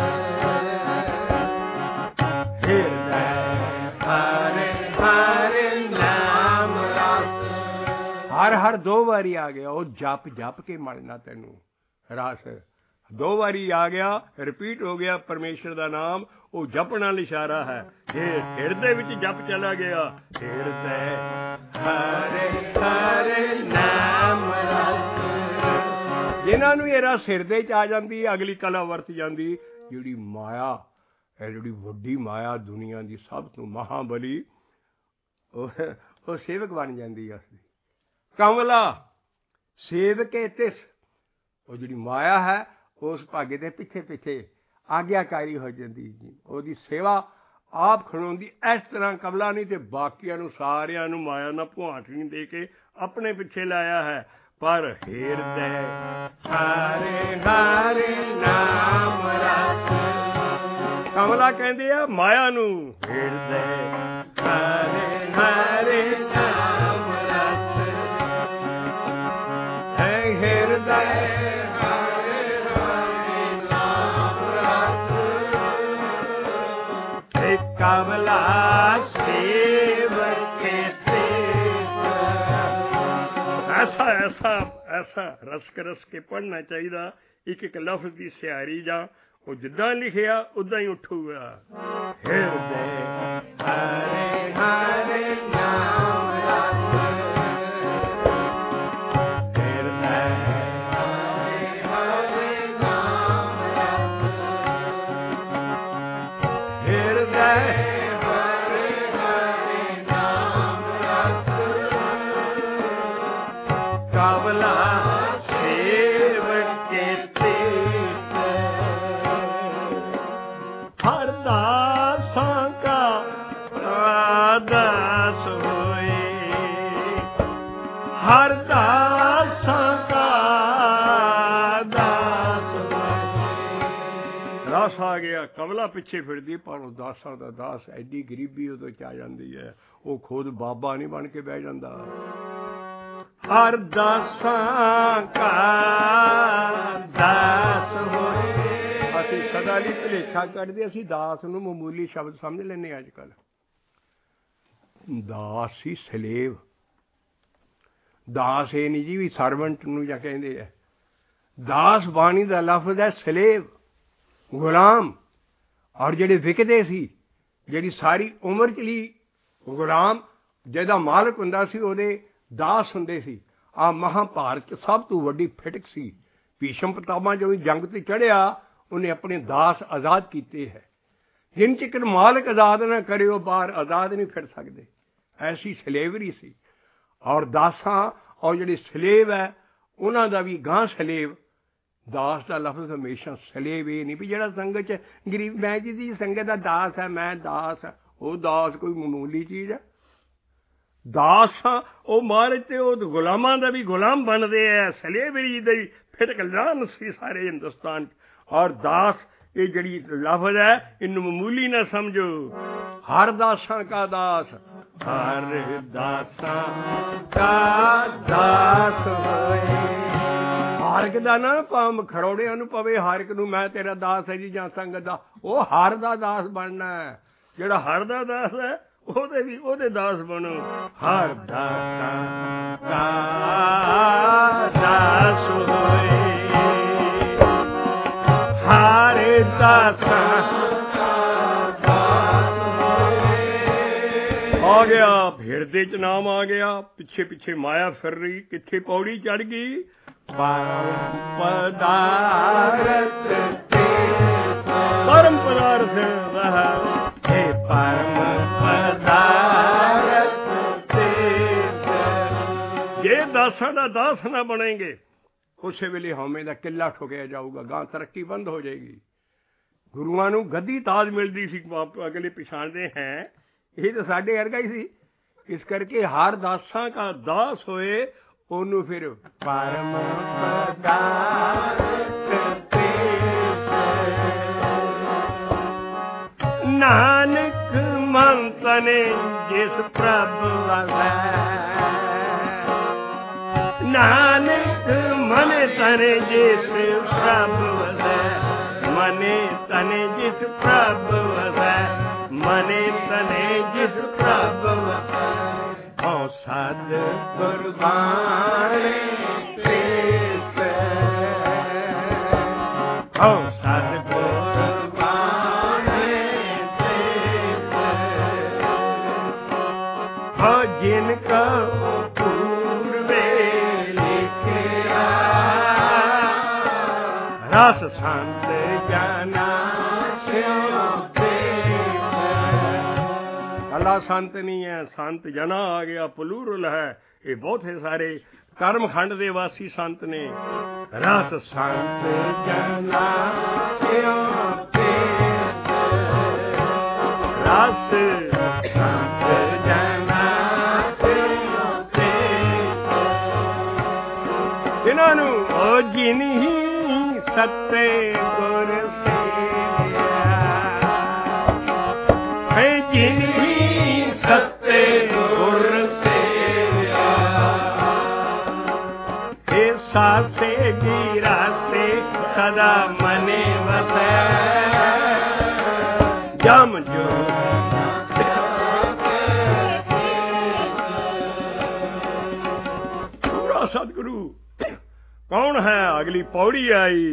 हिरदय हरे हरे नाम रस। हर हर दो बारी आ गया। वो जप जप के मरना तेनू रस दो बारी आ गया रिपीट हो गया। परमेश्वर का नाम वो जपण वाला इशारा है। हिरदे विच जप चला गया। हिरदय हरे हरे नाम रस। जिन्हां नूं ये रस हिरदे च आ जांदी अगली कला वरत जांदी। जिहड़ी माया है जिहड़ी वड्डी माया दुनिया की सब तो महाबली वो सेवक बन जाती है। उसकी कमला सेवक वो जिहड़ी माया है उस भागे के पिछे पिछे आग्याकारी हो जाती जी। उसकी सेवा आप खड़ोंदी इस तरह कमला नहीं तो बाकियां नूं सारियां नूं माया ना भुआटनी दे के अपने पिछे लाया है। पर हिरदय हरे हरे नाम रस कमला कहते हैं माया नूं हिरदय हरे हरे नाम रस है हिरदय हरे हरे नाम रस। कमला सेवक के ऐसा ऐसा ऐसा रस करस के पढ़ना चाहिए। एक एक लफ्ज की सियारी जा वो जिद्दां लिखिया उदां ही उठूगा। हिरदय हरे हरे नाम रस हिरदय हरे हरे नाम रस हिरदय हरे हरे नाम रस। कमला सेवक के हर दासां का दास होए हर दासां का दास होए। रस आ गया कमला पिछे फिरदी पर वो दासां दा दास एडी गरीबी उदों च आ जाती है। वो खुद बाबा नहीं बन के बह जाता। हर दासां का दास होए। ਅਸੀਂ ਸਦਾ ਲਈ ਭੁਲੇਖਾ ਕਰਦੇ ਅਸੀਂ ਦਾਸ ਨੂੰ ਮਾਮੂਲੀ ਸ਼ਬਦ ਸਮਝ ਲੈਂਦੇ ਅੱਜ ਕੱਲ੍ਹ। ਦਾਸ ਸੀ ਸਲੇਵ। ਦਾਸ ਇਹ ਨਹੀਂ ਜੀ ਵੀ ਸਰਵੈਂਟ ਨੂੰ ਜਾਂ ਕਹਿੰਦੇ ਆ। दास बाणी का लफ्ज है सलेब, गुलाम। और जिहड़े विकदे सी, जिहड़ी सारी उम्र चली गुलाम, जिहदा मालक हुंदा सी उहदे दास हुंदे सी। आ महाभारत च सब तो वड्डी फिटक सी। भीष्म पितामह जो जंग ते चढ़िया, उन्हें अपने दास आज़ाद कीते है। जिन चिकर मालक आज़ाद ना करे, वो बाहर आज़ाद नहीं फिर सकते। ऐसी सलेवरी सी। और दासां और जिहड़े सलेव है उन्हां दा भी गां सलेव। दास का लफ्ज हमेशा सलेब, ये नहीं भी जिहड़ा संगत च गरीब मैं जी संगत का दास है, मैं दास है, वो दास कोई मामूली चीज़ है। दास वो महाराज ते वो गुलामां दा भी गुलाम बनते हैं। सलेवरी दी फिर कल्याण सी सारे हिंदुस्तान। और दास ये जड़ी लफ्ज है, इन मामूली ना समझो। हर दासा का दास, हर दासा का दास होए। हारक दा ना पाम खरोड़िया नूं पवे, हारक नूं मैं तेरा दास है जी जां संगत दा, वो हर दा दास बनना है। जिहड़ा हर दा दास है ओहदे भी ओहदे दास बनो। हर दासा का दास होए, हर दासा आ गया। हिरदे च नाम आ गया, पिछे पिछे माया फिर रही, किथे पौड़ी चढ़ गई। परम पदार्थ परम पदार्थ हे परम पदार्थ। जे दासां दा दास ना बनेंगे, उस वेले हौमे दा किला ठुकिया जाऊगा, गां तरक्की बंद हो जाएगी। गुरुआं नूं गद्दी ताज मिलदी सी, अगले पछाणदे हैं ये तो साडे वर्गा ही सी। इस करके हर दासां का दास होए, ओनू फिर परम पदार्थ नानक मन तने जिस प्रभु वसै, नानक मन तने जिस प्रभु वसै, मने तने जिस प्रभु वसै, मने तने जिस प्रभु वसै। ओ सद गुरबाणी तेस, ओ सद गुरबाणी तेस, ओ जिनका पूर्वे लिखिया, रस संत जना स्यो अल्लाह संत नहीं है, संत जना आ गया, प्लूरल है। ये बहुत है सारे कर्म खंड दे वासी संत ने। रस संत जना रस संत जना इन्हों ओ जिन ही सत्ते गुर सेविया, जिन सत्ते गुर सेविया, सासे गिरा से सदा मने वसै, जम जो पूरा सतगुरु कौन है। अगली पौड़ी आई,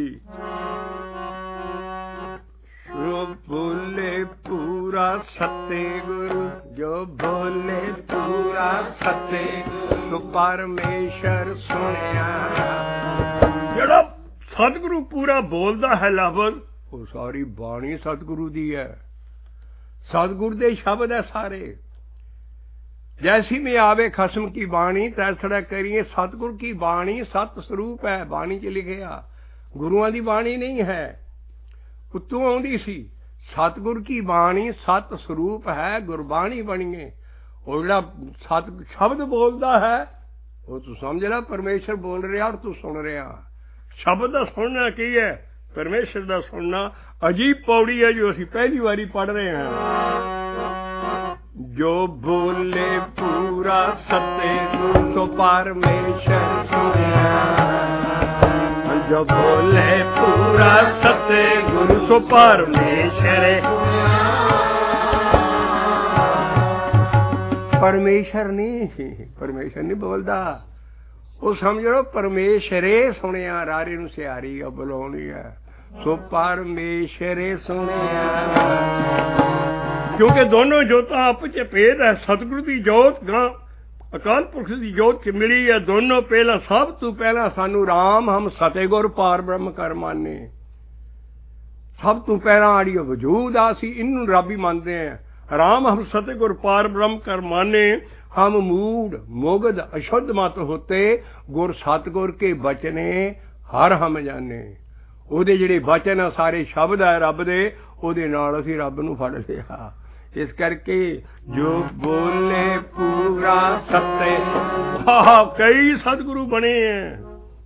जो बोले पूरा सत्य गुरु, जो बोले पूरा सत्य तो परमेश्वर सुनिया। जेड़ा सतगुरु पूरा बोलता है लफ्ज, वो सारी बाणी सतगुरु दी है। सतगुरु दे शब्द है सारे। जैसी में आवे खसम की बाणी तैसड़ा करिए। सतगुरु की बाणी सत स्वरूप है, बाणी च लिखिया, गुरुआं दी बाणी नहीं है। उत्तों आउंदी सी। सतगुर की बाणी सत स्वरूप है, गुरबाणी बनिए। और जिहड़ा सत शब्द बोलता है वो तू समझ ला परमेश्वर बोल रहा और तू सुन रहा। शब्द का सुनना की है, परमेश्वर का सुनना। अजीब पौड़ी है जो असी पहली बारी पढ़ रहे हैं। जो बोले पूरा सत्य तो परमेश्वर सुनिया, जो बोले पूरा सत्य गुरु सो परमेश्वर। परमेश्वर नहीं बोलता, ਉਹ ਸਮਝ ਲਓ ਪਰਮੇਸ਼ਰੇ ਸੁਣਿਆ, ਰਾਰੇ ਨੂੰ ਸਿਆਰੀ ਆ ਬੁਲਾਉਣੀ ਹੈ, ਸੋ ਪਰਮੇਸ਼ਰੇ ਸੁਣਿਆ। ਕਿਉਂਕਿ ਦੋਨੋਂ ਜੋਤਾਂ ਆਪਸ ਚ ਭੇਦ ਹੈ। ਸਤਿਗੁਰੂ ਦੀ ਜੋਤ ਗਾਂ ਅਕਾਲ ਪੁਰਖ ਦੀ ਜੋਤ ਚ ਮਿਲੀ ਹੈ। ਦੋਨੋਂ ਪਹਿਲਾਂ, ਸਭ ਤੋਂ ਪਹਿਲਾਂ ਸਾਨੂੰ ਰਾਮ ਹਮ ਸਤਿਗੁਰ ਪਾਰ ਬ੍ਰਹਮ ਕਰ ਮਾਨੇ। ਸਭ ਤੋਂ ਪਹਿਲਾਂ ਆੜੀ ਵਜੂਦ ਆ, ਅਸੀਂ ਇਹਨੂੰ ਰੱਬ ਹੀ ਮੰਨਦੇ ਹਾਂ। ਰਾਮ ਹਮ सतगुर पार ब्रह्म कर माने, हम मूड मुगध अशुद्ध मत होते, गुर सतगुर के बचने हर हम जाने। ਉਹਦੇ ਜਿਹੜੇ ਬਚਨ ਆ ਸਾਰੇ ਸ਼ਬਦ ਆ ਰੱਬ ਦੇ, ਉਹਦੇ ਨਾਲ ਅਸੀਂ ਰੱਬ ਨੂੰ ਫੜ ਲਿਆ। ਇਸ ਕਰਕੇ ਜੋ ਬੋਲੇ ਪੂਰਾ ਸੱਤੇ, ਕਈ ਸਤਿਗੁਰੂ ਬਣੇ ਹੈ,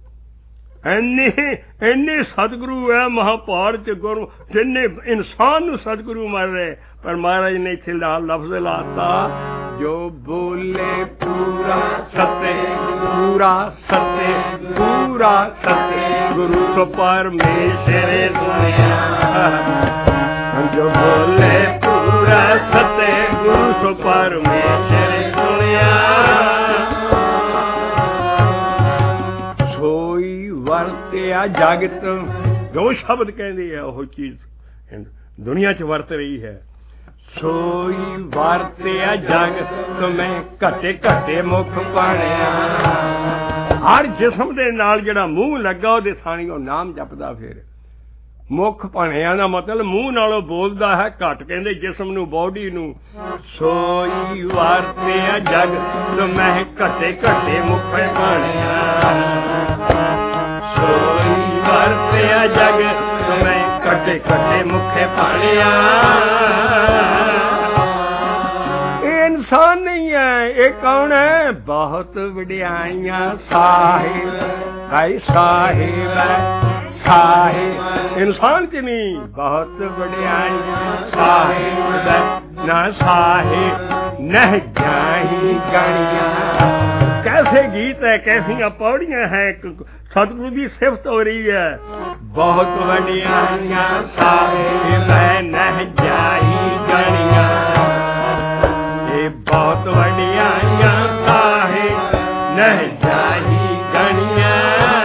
ਇੰਨੇ ਸਤਿਗੁਰੂ ਹੈ ਮਹਾਂਭਾਰਤ ਚ ਗੁਰੂ, ਜਿੰਨੇ ਇਨਸਾਨ ਨੂੰ ਸਤਿਗੁਰੂ ਮਰ ਰਹੇ। ਪਰ ਮਹਾਰਾਜ ਨੇ ਇੱਥੇ ਨਾਲ ਲਫ਼ਜ਼ ਲਾਤਾ, ਜੋ ਬੋਲੇ ਪੂਰਾ ਸੱਤੇ, ਪੂਰਾ ਸੱਤੇ, ਪੂਰਾ ਸੱਤੇ, ਗੁਰੂ ਸੋ ਪਰਮੇਸ਼ਰੇ ਸੁਣਿਆ। ਜੋ ਬੋਲੇ ਪੂਰਾ ਸੱਤੇ, ਗੁਰੂ ਸੋ ਪਰਮੇਸ਼ਰੇ ਸੁਣਿਆ। ਸੋਈ ਵਰਤਿਆ ਜਗਤ, ਜੋ ਸ਼ਬਦ ਕਹਿੰਦੇ ਆ ਉਹ ਚੀਜ਼ ਦੁਨੀਆ ਚ ਵਰਤ ਰਹੀ ਹੈ। ਸੋਈ ਵਰਤਿਆ ਜਗਤ ਮੈਂ ਘਟੇ ਘਟੇ ਮੁਖ ਪਾਣਿਆ। ਹਰ ਜਿਸਮ ਦੇ ਨਾਲ ਜਿਹੜਾ ਮੂੰਹ ਲੱਗਾ ਉਹਦੇ ਥਾਣੀ ਉਹ ਨਾਮ ਜਪਦਾ। ਫਿਰ ਮੁਖ ਭਣਿਆ ਦਾ ਮਤਲਬ ਮੂੰਹ ਨਾਲੋਂ ਬੋਲਦਾ ਹੈ ਘੱਟ, ਕਹਿੰਦੇ ਜਿਸਮ ਨੂੰ, ਬੋਡੀ ਨੂੰ। ਸੋਈ ਵਰਤਿਆ ਜਗਤ ਮੈਂ ਘਟੇ ਘਟੇ ਮੁਖ ਪਾਣਿਆ। ਸੋਈ ਵਰਤਿਆ ਜਗਤ ਮੈਂ ਘਟੇ ਘਟੇ ਮੁਖੇ ਪਾਣਿਆ। ਇਹ ਇਨਸਾਨ ਨਹੀਂ ਹੈ, ਇਹ ਕੌਣ ਹੈ? ਬਹੁਤ ਵਡਿਆਈਆਂ ਸਾਹਿਬ, ਹਾਏ ਸਾਹਿਬ ਸਾਹਿਬ। ਇਨਸਾਨ ਚ ਨਹੀਂ, ਬਹੁਤ ਵਡਿਆਈਆਂ ਸਾਹਿਬ ਨਾ ਸਾਹਿਬ ਨਹ ਜਾਹੀ ਗਣੀਆਂ। कैसे गीत है, कैसियां पौड़ियां हैं, सतगुरु की सिफत हो रही है। बहुत वडियाइयां साहिब नह जाई गणियां, ये बहुत वडियाइयां साहिब नह जाई गणियां।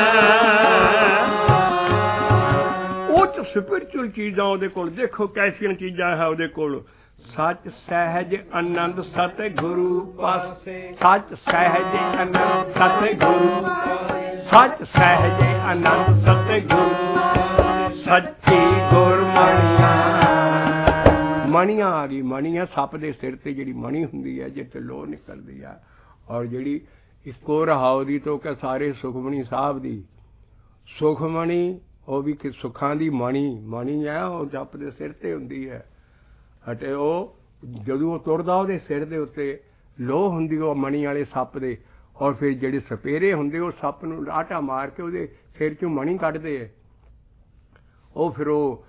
उच्च स्पिरिचुअल चीज़ां उहदे कोल देखो, कैसियां चीज़ां है उहदे कोल। सच सहज आनंद सतगुरु पासे, सच सहज आनंद सतगुरु, सच सहज आनंद सतगुरु, सच्ची गुरमणियां। मणियां आ गई, मणियां सप दे सिर ते जिहड़ी मणि हुंदी है, जिथे लोह निकलदी है, और जिहड़ी इको रहाओ दी तो कि सारे सुखमणी साहब दी सुखमणी, ਉਹ ਵੀ ਕਿ ਸੁੱਖਾਂ ਦੀ ਮਣੀ ਹੈ, ਉਹ ਜਪ ਦੇ ਸਿਰ ਤੇ ਹੁੰਦੀ ਹੈ। ਅਤੇ ਉਹ ਜਦੋਂ ਉਹ ਤੁਰਦਾ ਉਹਦੇ ਸਿਰ ਦੇ ਉੱਤੇ ਲੋਹ ਹੁੰਦੀ ਉਹ ਮਣੀ ਵਾਲੇ ਸੱਪ ਦੇ, ਔਰ ਫਿਰ ਜਿਹੜੇ ਸਪੇਰੇ ਹੁੰਦੇ ਉਹ ਸੱਪ ਨੂੰ ਆਟਾ ਮਾਰ ਕੇ ਉਹਦੇ ਸਿਰ 'ਚੋਂ ਮਣੀ ਕੱਢਦੇ ਹੈ। ਉਹ ਫਿਰ ਉਹ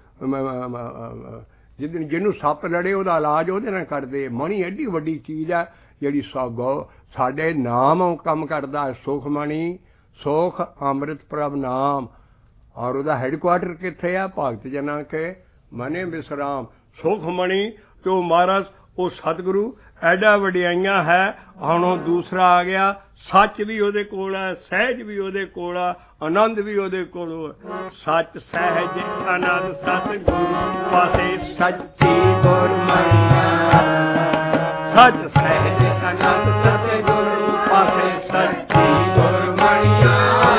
ਜਿਹਨੂੰ ਸੱਪ ਲੜੇ ਉਹਦਾ ਇਲਾਜ ਉਹਦੇ ਨਾਲ ਕਰਦੇ। ਮਣੀ ਐਡੀ ਵੱਡੀ ਚੀਜ਼ ਹੈ ਜਿਹੜੀ ਸਾਡੇ ਨਾਮ ਕੰਮ ਕਰਦਾ। ਸੁਖਮਣੀ, ਸੁਖ ਅੰਮ੍ਰਿਤ ਪ੍ਰਭ ਨਾਮ, ਔਰ ਉਹਦਾ ਹੈਡਕੁਆਟਰ ਕਿੱਥੇ ਆ? ਭਗਤ ਜਨਾਂ ਕੇ ਮਨੇ ਵਿਸਰਾਮ। ਸੁਖਮਣੀ ਤੋਂ ਮਹਾਰਾਜ ਉਹ ਸਤਿਗੁਰੂ ਐਡਾ ਵਡਿਆਈਆਂ ਹੈ। ਹੁਣ ਉਹ ਦੂਸਰਾ ਆ ਗਿਆ, ਸੱਚ ਵੀ ਉਹਦੇ ਕੋਲ ਹੈ, ਸਹਿਜ ਵੀ ਉਹਦੇ ਕੋਲ ਆ, ਆਨੰਦ ਵੀ ਉਹਦੇ ਕੋਲ। ਸੱਚ ਸਹਿਜ ਆਨੰਦ ਸਤਿਗੁਰੂ ਪਾਸੇ ਸੱਚੀ ਗੁਰਮਣੀਆਂ, ਸੱਚ ਸਹਿਜ ਆਨੰਦ ਸਤਿਗੁਰੂ ਪਾਸੇ ਸੱਚੀ ਗੁਰਮਣੀਆਂ।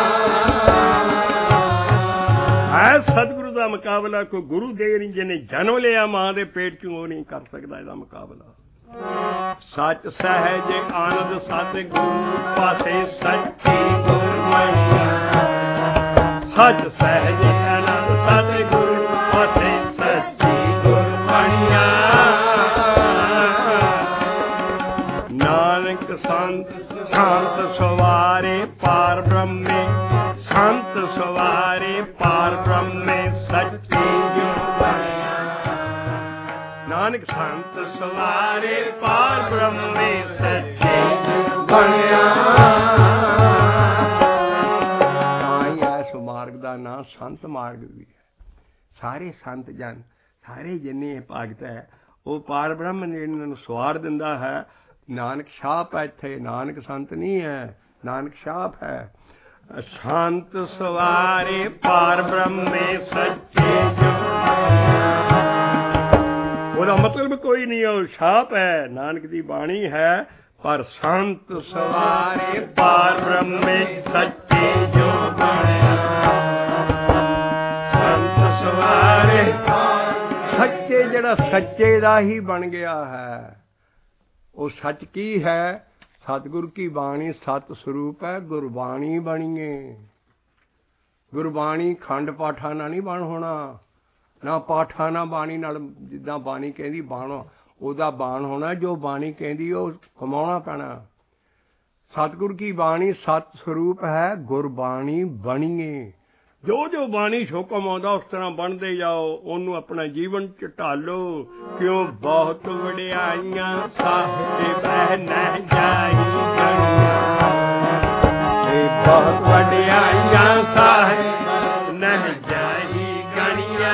सतगुरु का मुकाबला कोई गुरु दे नहीं, जिन्हें जन्म लिया मां दे पेट चों, वो नहीं कर सकता इसका मुकाबला। सच सहज आनंद सतगुरु पासे सच्ची गुरमणियां, सच सहज आनंद सतगुरु पासे सच्ची गुरमणियां। नानक संत संत सवारे पार ब्रह्मे, संत सवारे पार ब्रह्मे सच्ची गुरमणियां। नानक संत सवारे पार ब्रह्मे सच्ची गुरमणियां। इस मार्ग का नाम संत मार्ग भी है। सारे संत जन, सारे जिन्ने भगत है, वो पार ब्रह्म ने इन्होंने सवार दिंदा है। नानक छाप है इत्थे, नानक संत नहीं है। ਨਾਨਕ ਛਾਪ ਹੈ। ਸੰਤ ਸਵਾਰੇ ਪਾਰ ਬ੍ਰਹਮੇ ਸੱਚੇ ਜੋ, ਉਹਦਾ ਮਤਲਬ ਕੋਈ ਨਹੀਂ, ਉਹ ਛਾਪ ਹੈ, ਨਾਨਕ ਦੀ ਬਾਣੀ ਹੈ। ਪਰ ਸੰਤ ਸਵਾਰੇ ਪਾਰ ਬ੍ਰਹਮੇ ਸੱਚੇ ਜੋ ਬਣਿਆ, ਸੰਤ ਸਵਾਰੇ ਸੱਚੇ, ਜਿਹੜਾ ਸੱਚੇ ਦਾ ਹੀ ਬਣ ਗਿਆ ਹੈ। ਉਹ ਸੱਚ ਕੀ ਹੈ? ਸਤਿਗੁਰ ਕੀ ਬਾਣੀ ਸਤ ਸਰੂਪ ਹੈ। ਗੁਰਬਾਣੀ ਬਣੀਏ, ਗੁਰਬਾਣੀ ਖੰਡ ਪਾਠਾਂ ਨਾਲ ਨਹੀਂ ਬਣ ਹੋਣਾ, ਨਾ ਪਾਠਾਂ ਨਾਲ ਬਾਣੀ ਨਾਲ। ਜਿੱਦਾਂ ਬਾਣੀ ਕਹਿੰਦੀ ਬਾਣ, ਉਹਦਾ ਬਾਣ ਹੋਣਾ। ਜੋ ਬਾਣੀ ਕਹਿੰਦੀ ਉਹ ਕਮਾਉਣਾ ਪੈਣਾ। ਸਤਿਗੁਰ ਕੀ ਬਾਣੀ ਸਤ ਸਰੂਪ ਹੈ, ਗੁਰਬਾਣੀ ਬਣੀਏ। ਜੋ ਜੋ ਬਾਣੀ ਹੁਕਮ ਆਉਂਦਾ ਉਸ ਤਰ੍ਹਾਂ ਬਣਦੇ ਜਾਓ, ਉਹਨੂੰ ਆਪਣਾ ਜੀਵਨ ਚ ਢਾਲੋ। ਕਿਉਂ ਬਹੁਤ ਵਡਿਆਈਆਂ ਸਾਹਿਬ ਬਹਿ ਨਹਿ ਜਾਈ ਗਣੀਆਂ, ਬਹੁਤ ਵਡਿਆਈਆਂ ਸਾਹਿਬ ਨਹਿ ਜਾਈ ਗਣੀਆਂ।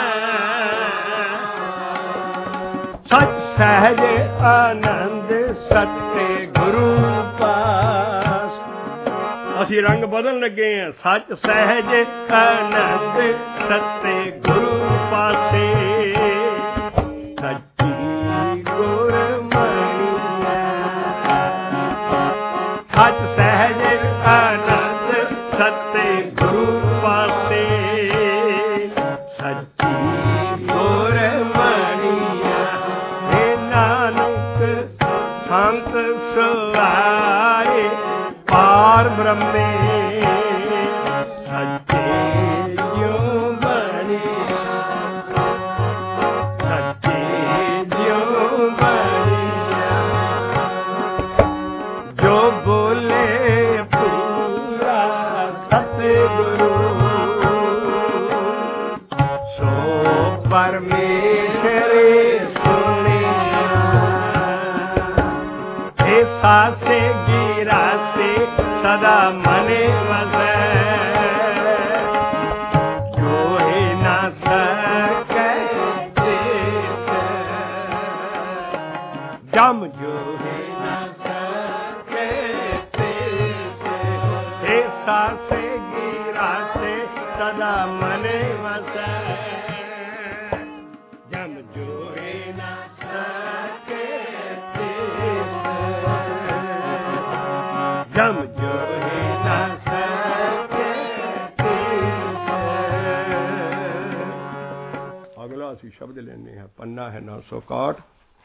ਸੱਚ ਸਹਿਜ ਆਨੰਦ ਸੱਤੇ ਗੁਰੂ ਪਾਸ। ਅਸੀਂ ਰੰਗ ਬਦਲਣ ਲੱਗੇ ਹਾਂ। ਸੱਚ ਸਹਿਜ ਆਨੰਦ ਸੱਤੇ ਗੁਰੂ ਪਾਸੇ, ਸੱਚੀ ਗੁਰਮਣੀ। ਸੱਚ ਸਹਿਜ ਆਨੰਦ ਸੱਤੇ ਗੁਰੂ ਪਾਸੇ, ਸੱਚੀ ਗੁਰਮਣੀ। हे ਨਾਨਕ ਸੰਤ ਸਵਾਰੇ ਪਾਰ ਬ੍ਰਹਮੇ ਸੱਚੇ ਜਿਉ ਬਣਿਆ, ਸੱਚੇ ਜਿਉ ਬਣਿਆ। ਜੋ ਬੋਲੇ ਪੂਰਾ ਸਤਿਗੁਰੂ, ਸੋ ਪਰਮੇਸ਼ਰ ਸੁਣਿਆ। हे ਸਾਸੇ ਗਿਰਾਸੇ ਸਦਾ ਮਨੇ ਵਸੈ, ਜੋ ਹੀ ਨਾ ਸਕੈ ਜਮ, ਜੋ ਹੀ ਨਾ ਸਕੈ हे ਸਾਸੇ ਗਿਰਾਸੇ ਸਦਾ ਮਨੇ ਵਸੈ, ਜਮ ਜੋ ਹੀ ਨਾ ਸਕੈ ਜਮ ਜੋ ਹੀ ਨਾ ਸਕੈ। ਅਗਲਾ ਅਸੀਂ ਸ਼ਬਦ ਲੈਣੇ ਹਾਂ। ਪੰਨਾ ਹੈ 961,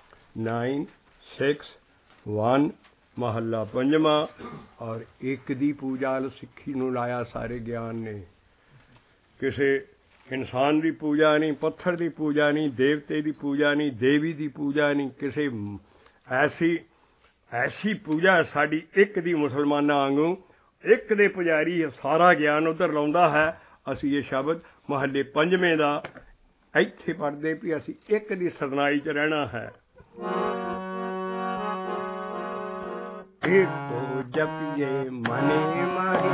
961 ਮਹੱਲਾ ਪੰਜਵਾਂ। ਔਰ ਇੱਕ ਦੀ ਪੂਜਾ ਸਿੱਖੀ ਨੂੰ ਲਾਇਆ ਸਾਰੇ ਗਿਆਨ ਨੇ। ਕਿਸੇ ਇਨਸਾਨ ਦੀ ਪੂਜਾ ਨਹੀਂ, ਪੱਥਰ ਦੀ ਪੂਜਾ ਨਹੀਂ, ਦੇਵਤੇ ਦੀ ਪੂਜਾ ਨਹੀਂ, ਦੇਵੀ ਦੀ ਪੂਜਾ ਨਹੀਂ। ਕਿਸੇ ਐਸੀ ਪੂਜਾ ਸਾਡੀ ਇੱਕ ਦੀ, ਮੁਸਲਮਾਨਾਂ ਵਾਂਗੂ ਇੱਕ ਦੇ ਪੁਜਾਰੀ ਸਾਰਾ ਗਿਆਨ ਉੱਧਰ ਲਾਉਂਦਾ ਹੈ। ਅਸੀਂ ਇਹ ਸ਼ਬਦ ਮਹੱਲੇ ਪੰਜਵੇਂ ਦਾ ਇੱਥੇ ਪੜ੍ਹਦੇ ਵੀ ਅਸੀਂ ਇੱਕ ਦੀ ਸਰਨਾਈ 'ਚ ਰਹਿਣਾ ਹੈ। ਏਕੋ ਜਪੀਏ ਮਨੇ ਮਾਹੀ,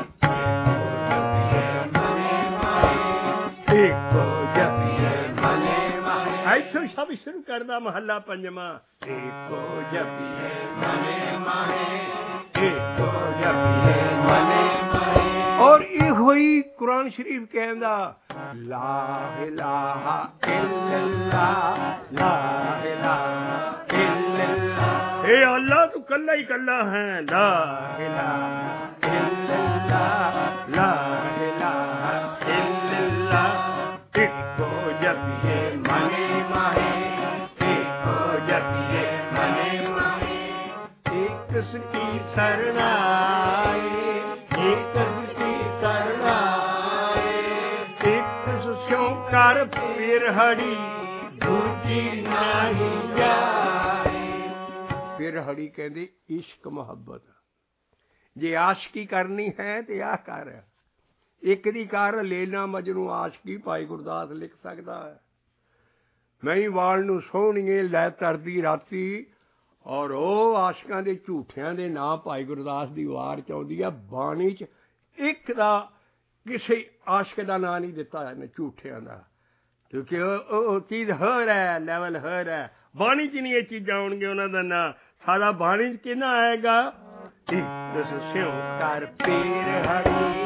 ਏਕੋ ਜਪੀਏ ਮਨੇ ਮਾਹੀ। ਇੱਥੋਂ ਸ਼ਬਦ ਸ਼ੁਰੂ ਕਰਦਾ ਮਹੱਲਾ ਪੰਜਵਾਂ। ਏਕੋ ਜਪੀਏ ਮਨੇ ਮਾਹੀ, ਏਕੋ ਜਪੀਏ ਮਨੇ ਮਾਹੀ। ਔਰ ਇਹੋ ਹੀ ਕੁਰਾਨ ਸ਼ਰੀਫ ਕਹਿੰਦਾ, ਲਾ ਇਲਾਹਾ ਇਲੱਲਾਹ, ਲਾ ਇਲਾਹਾ ਇਲੱਲਾਹ। ਇਹ ਅੱਲਾ ਤੂੰ ਕੱਲਾ ਹੀ ਕੱਲਾ ਹੈ। ਲਾ ਇਲਾਹਾ ਇਲੱਲਾਹ, ਲਾ ਇਲਾਹਾ ਇਲੱਲਾਹ। ਇੱਕੋ ਜਪੀਏ ਮਨੇ ਮਾਹੀ, ਇੱਕੋ ਜਪੀਏ ਮਨੇ ਮਾਹੀ। ਇੱਕ ਸਕੀ ਸਰਣਾਏ, ਇੱਕ ਸਕੀ ਸਰਣਾਏ। ਇੱਕ ਸੁਸਿਓ ਕਰ ਪਿਰਹੜੀ, ਦੂਜੀ ਨਹੀਂ ਜਾਏ। ਪਿਰਹੜੀ ਕਹਿੰਦੇ ਇਸ਼ਕ ਮੁਹੱਬਤ। ਜੇ ਆਸ਼ਕੀ ਕਰਨੀ ਹੈ ਤੇ ਆਹ ਕਰ। ਇੱਕ ਦੀ ਕਰ ਲੇਲਾ ਮਜਨੂੰ ਆਸ਼ਕੀ ਭਾਈ ਗੁਰਦਾਸ ਲਿਖ ਸਕਦਾ ਹੈ। ਮੈਂ ਵਾਲ ਨੂੰ ਸੋਹਣੀਏ ਲੈ ਤਰਦੀ ਰਾਤੀ। ਔਰ ਉਹ ਆਸ਼ਕਾਂ ਦੇ ਝੂਠਿਆਂ ਦੇ ਨਾਂ ਭਾਈ ਗੁਰਦਾਸ ਦੀ ਵਾਰ ਚ ਆਉਂਦੀ ਆ। ਬਾਣੀ ਚ ਇੱਕ ਦਾ ਕਿਸੇ ਆਸ਼ਕ ਦਾ ਨਾਂ ਨਹੀਂ ਦਿੱਤਾ ਇਹਨੇ ਝੂਠਿਆਂ ਦਾ, ਕਿਉਂਕਿ ਉਹ ਚੀਜ਼ ਹੋਰ ਹੈ, ਲੈਵਲ ਹੋਰ ਹੈ। ਬਾਣੀ ਚ ਨਹੀਂ ਇਹ ਚੀਜ਼ਾਂ ਆਉਣਗੀਆਂ ਉਹਨਾਂ ਦਾ ਨਾਂ। ਸਾਡਾ ਬਾਣੀ ਚ ਕਿਹਨਾਂ ਆਏਗਾ? ਇੱਕ ਸਿਉ ਕਰ ਪੀਰ ਹਰੀ।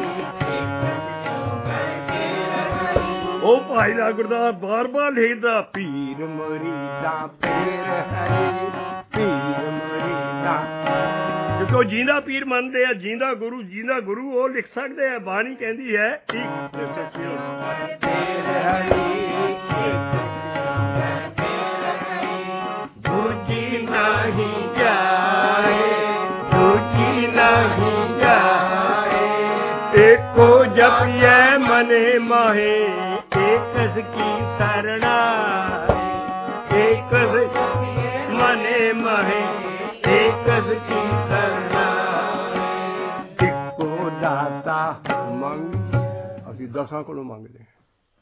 ਉਹ ਭਾਈ ਦਾ ਗੁਰਦਾਸ ਬਾਰ ਬਾਰ ਲਿਖਦਾ ਪੀਰ ਮੁਰੀਦਾਂ ਪੀਰ ਹਰੀ, ਪੀਰ ਮੁਰੀਦਾਂ। ਕਿਉਂਕਿ ਉਹ ਜੀਂਦਾ ਪੀਰ ਮੰਨਦੇ ਆ, ਜੀਂਦਾ ਗੁਰੂ ਉਹ ਲਿਖ ਸਕਦੇ ਆ। ਬਾਣੀ ਕਹਿੰਦੀ ਹੈ ਇੱਕ ਸਿਉ ਕਰ ਪੀਰ ਹਰੀ, ਦੂਜੀ ਨਹੀਂ ਜਾਏ, ਦੂਜੀ ਨਹੀਂ ਜਾਏ। ਏਕੋ ਜਪੀਐ ਮਨੇ ਮਾਹੇ, एकस की सरना, एकस मने महे, एकस की सरना। इको दाता मंग, ਅਸੀਂ 10 ਕੋਲੋਂ ਮੰਗਦੇ ਹਾਂ।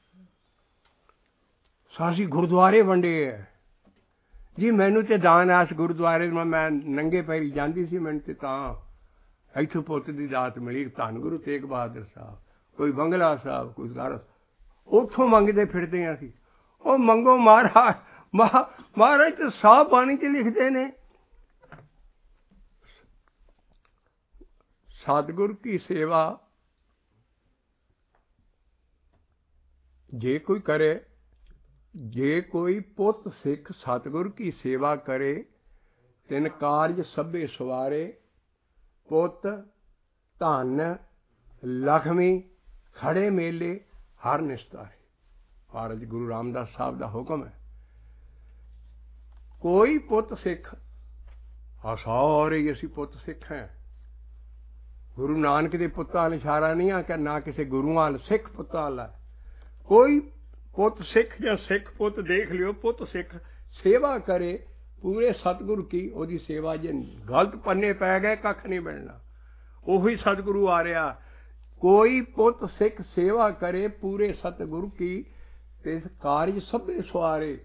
ਸਾਸੀ ਗੁਰਦੁਆਰੇ ਵੰਡੇ ਹੈ ਜੀ। ਮੈਨੂੰ ਤੇ ਦਾਨ ਆਸ ਗੁਰਦੁਆਰੇ ਮੈਂ ਨੰਗੇ ਪੈਰੀ ਜਾਂਦੀ ਸੀ, ਮੈਨੂੰ ਤੇ ਤਾਂ ਇੱਥੋਂ ਪੁੱਤ ਦੀ ਦਾਤ ਮਿਲੀ। ਧੰਨ ਗੁਰੂ ਤੇਗ ਬਹਾਦਰ ਸਾਹਿਬ, ਕੋਈ ਬੰਗਲਾ ਸਾਹਿਬ, ਕੋਈ ਗਾਰ, ਉੱਥੋਂ ਮੰਗਦੇ ਫਿਰਦੇ ਹਾਂ ਅਸੀਂ। ਉਹ ਮੰਗੋ ਮਹਾਰਾਜ, ਮਹਾਰਾਜ ਤੇ ਸਾਫ਼ ਬਾਣੀ ਚ ਲਿਖਦੇ ਨੇ, ਸਤਿਗੁਰ ਕੀ ਸੇਵਾ ਜੇ ਕੋਈ ਕਰੇ, ਜੇ ਕੋਈ ਪੁੱਤ ਸਿੱਖ ਸਤਿਗੁਰ ਕੀ ਸੇਵਾ ਕਰੇ, ਤਿਨ ਕਾਰਜ ਸਭੇ ਸਵਾਰੇ। ਪੁੱਤ ਧਨ ਲਖਮੀ ਖੜੇ ਮੇਲੇ ਹਰ ਨਿਸਤਾਰੇ। ਮਹਾਰਾਜ ਗੁਰੂ ਰਾਮਦਾਸ ਸਾਹਿਬ ਦਾ ਹੁਕਮ ਹੈ। ਕੋਈ ਪੁੱਤ ਸਿੱਖ, ਆ ਸਾਰੇ ਅਸੀਂ ਪੁੱਤ ਸਿੱਖ ਹੈ। ਗੁਰੂ ਨਾਨਕ ਦੇ ਪੁੱਤਾਂ ਵੱਲ ਇਸ਼ਾਰਾ ਨਹੀਂ ਆ ਕਿ ਨਾ ਕਿਸੇ ਗੁਰੂਆਂ ਵੱਲ, ਸਿੱਖ ਪੁੱਤਾਂ ਵੱਲ। ਕੋਈ ਪੁੱਤ ਸਿੱਖ ਜਾਂ ਸਿੱਖ ਪੁੱਤ ਦੇਖ ਲਿਓ, ਪੁੱਤ ਸਿੱਖ ਸੇਵਾ ਕਰੇ ਪੂਰੇ ਸਤਿਗੁਰੂ ਕੀ, ਉਹਦੀ ਸੇਵਾ ਜੇ ਗਲਤ ਪੰਨੇ ਪੈ ਗਏ ਕੱਖ ਨਹੀਂ ਮਿਲਣਾ। ਉਹੀ ਸਤਿਗੁਰੂ ਆ ਰਿਹਾ। ਕੋਈ ਪੁੱਤ ਸਿੱਖ ਸੇਵਾ ਕਰੇ ਪੂਰੇ ਸਤਿਗੁਰੂ ਕੀ, ਤਿਸ ਕਾਰਜ ਸਭੇ ਸਵਾਰੇ।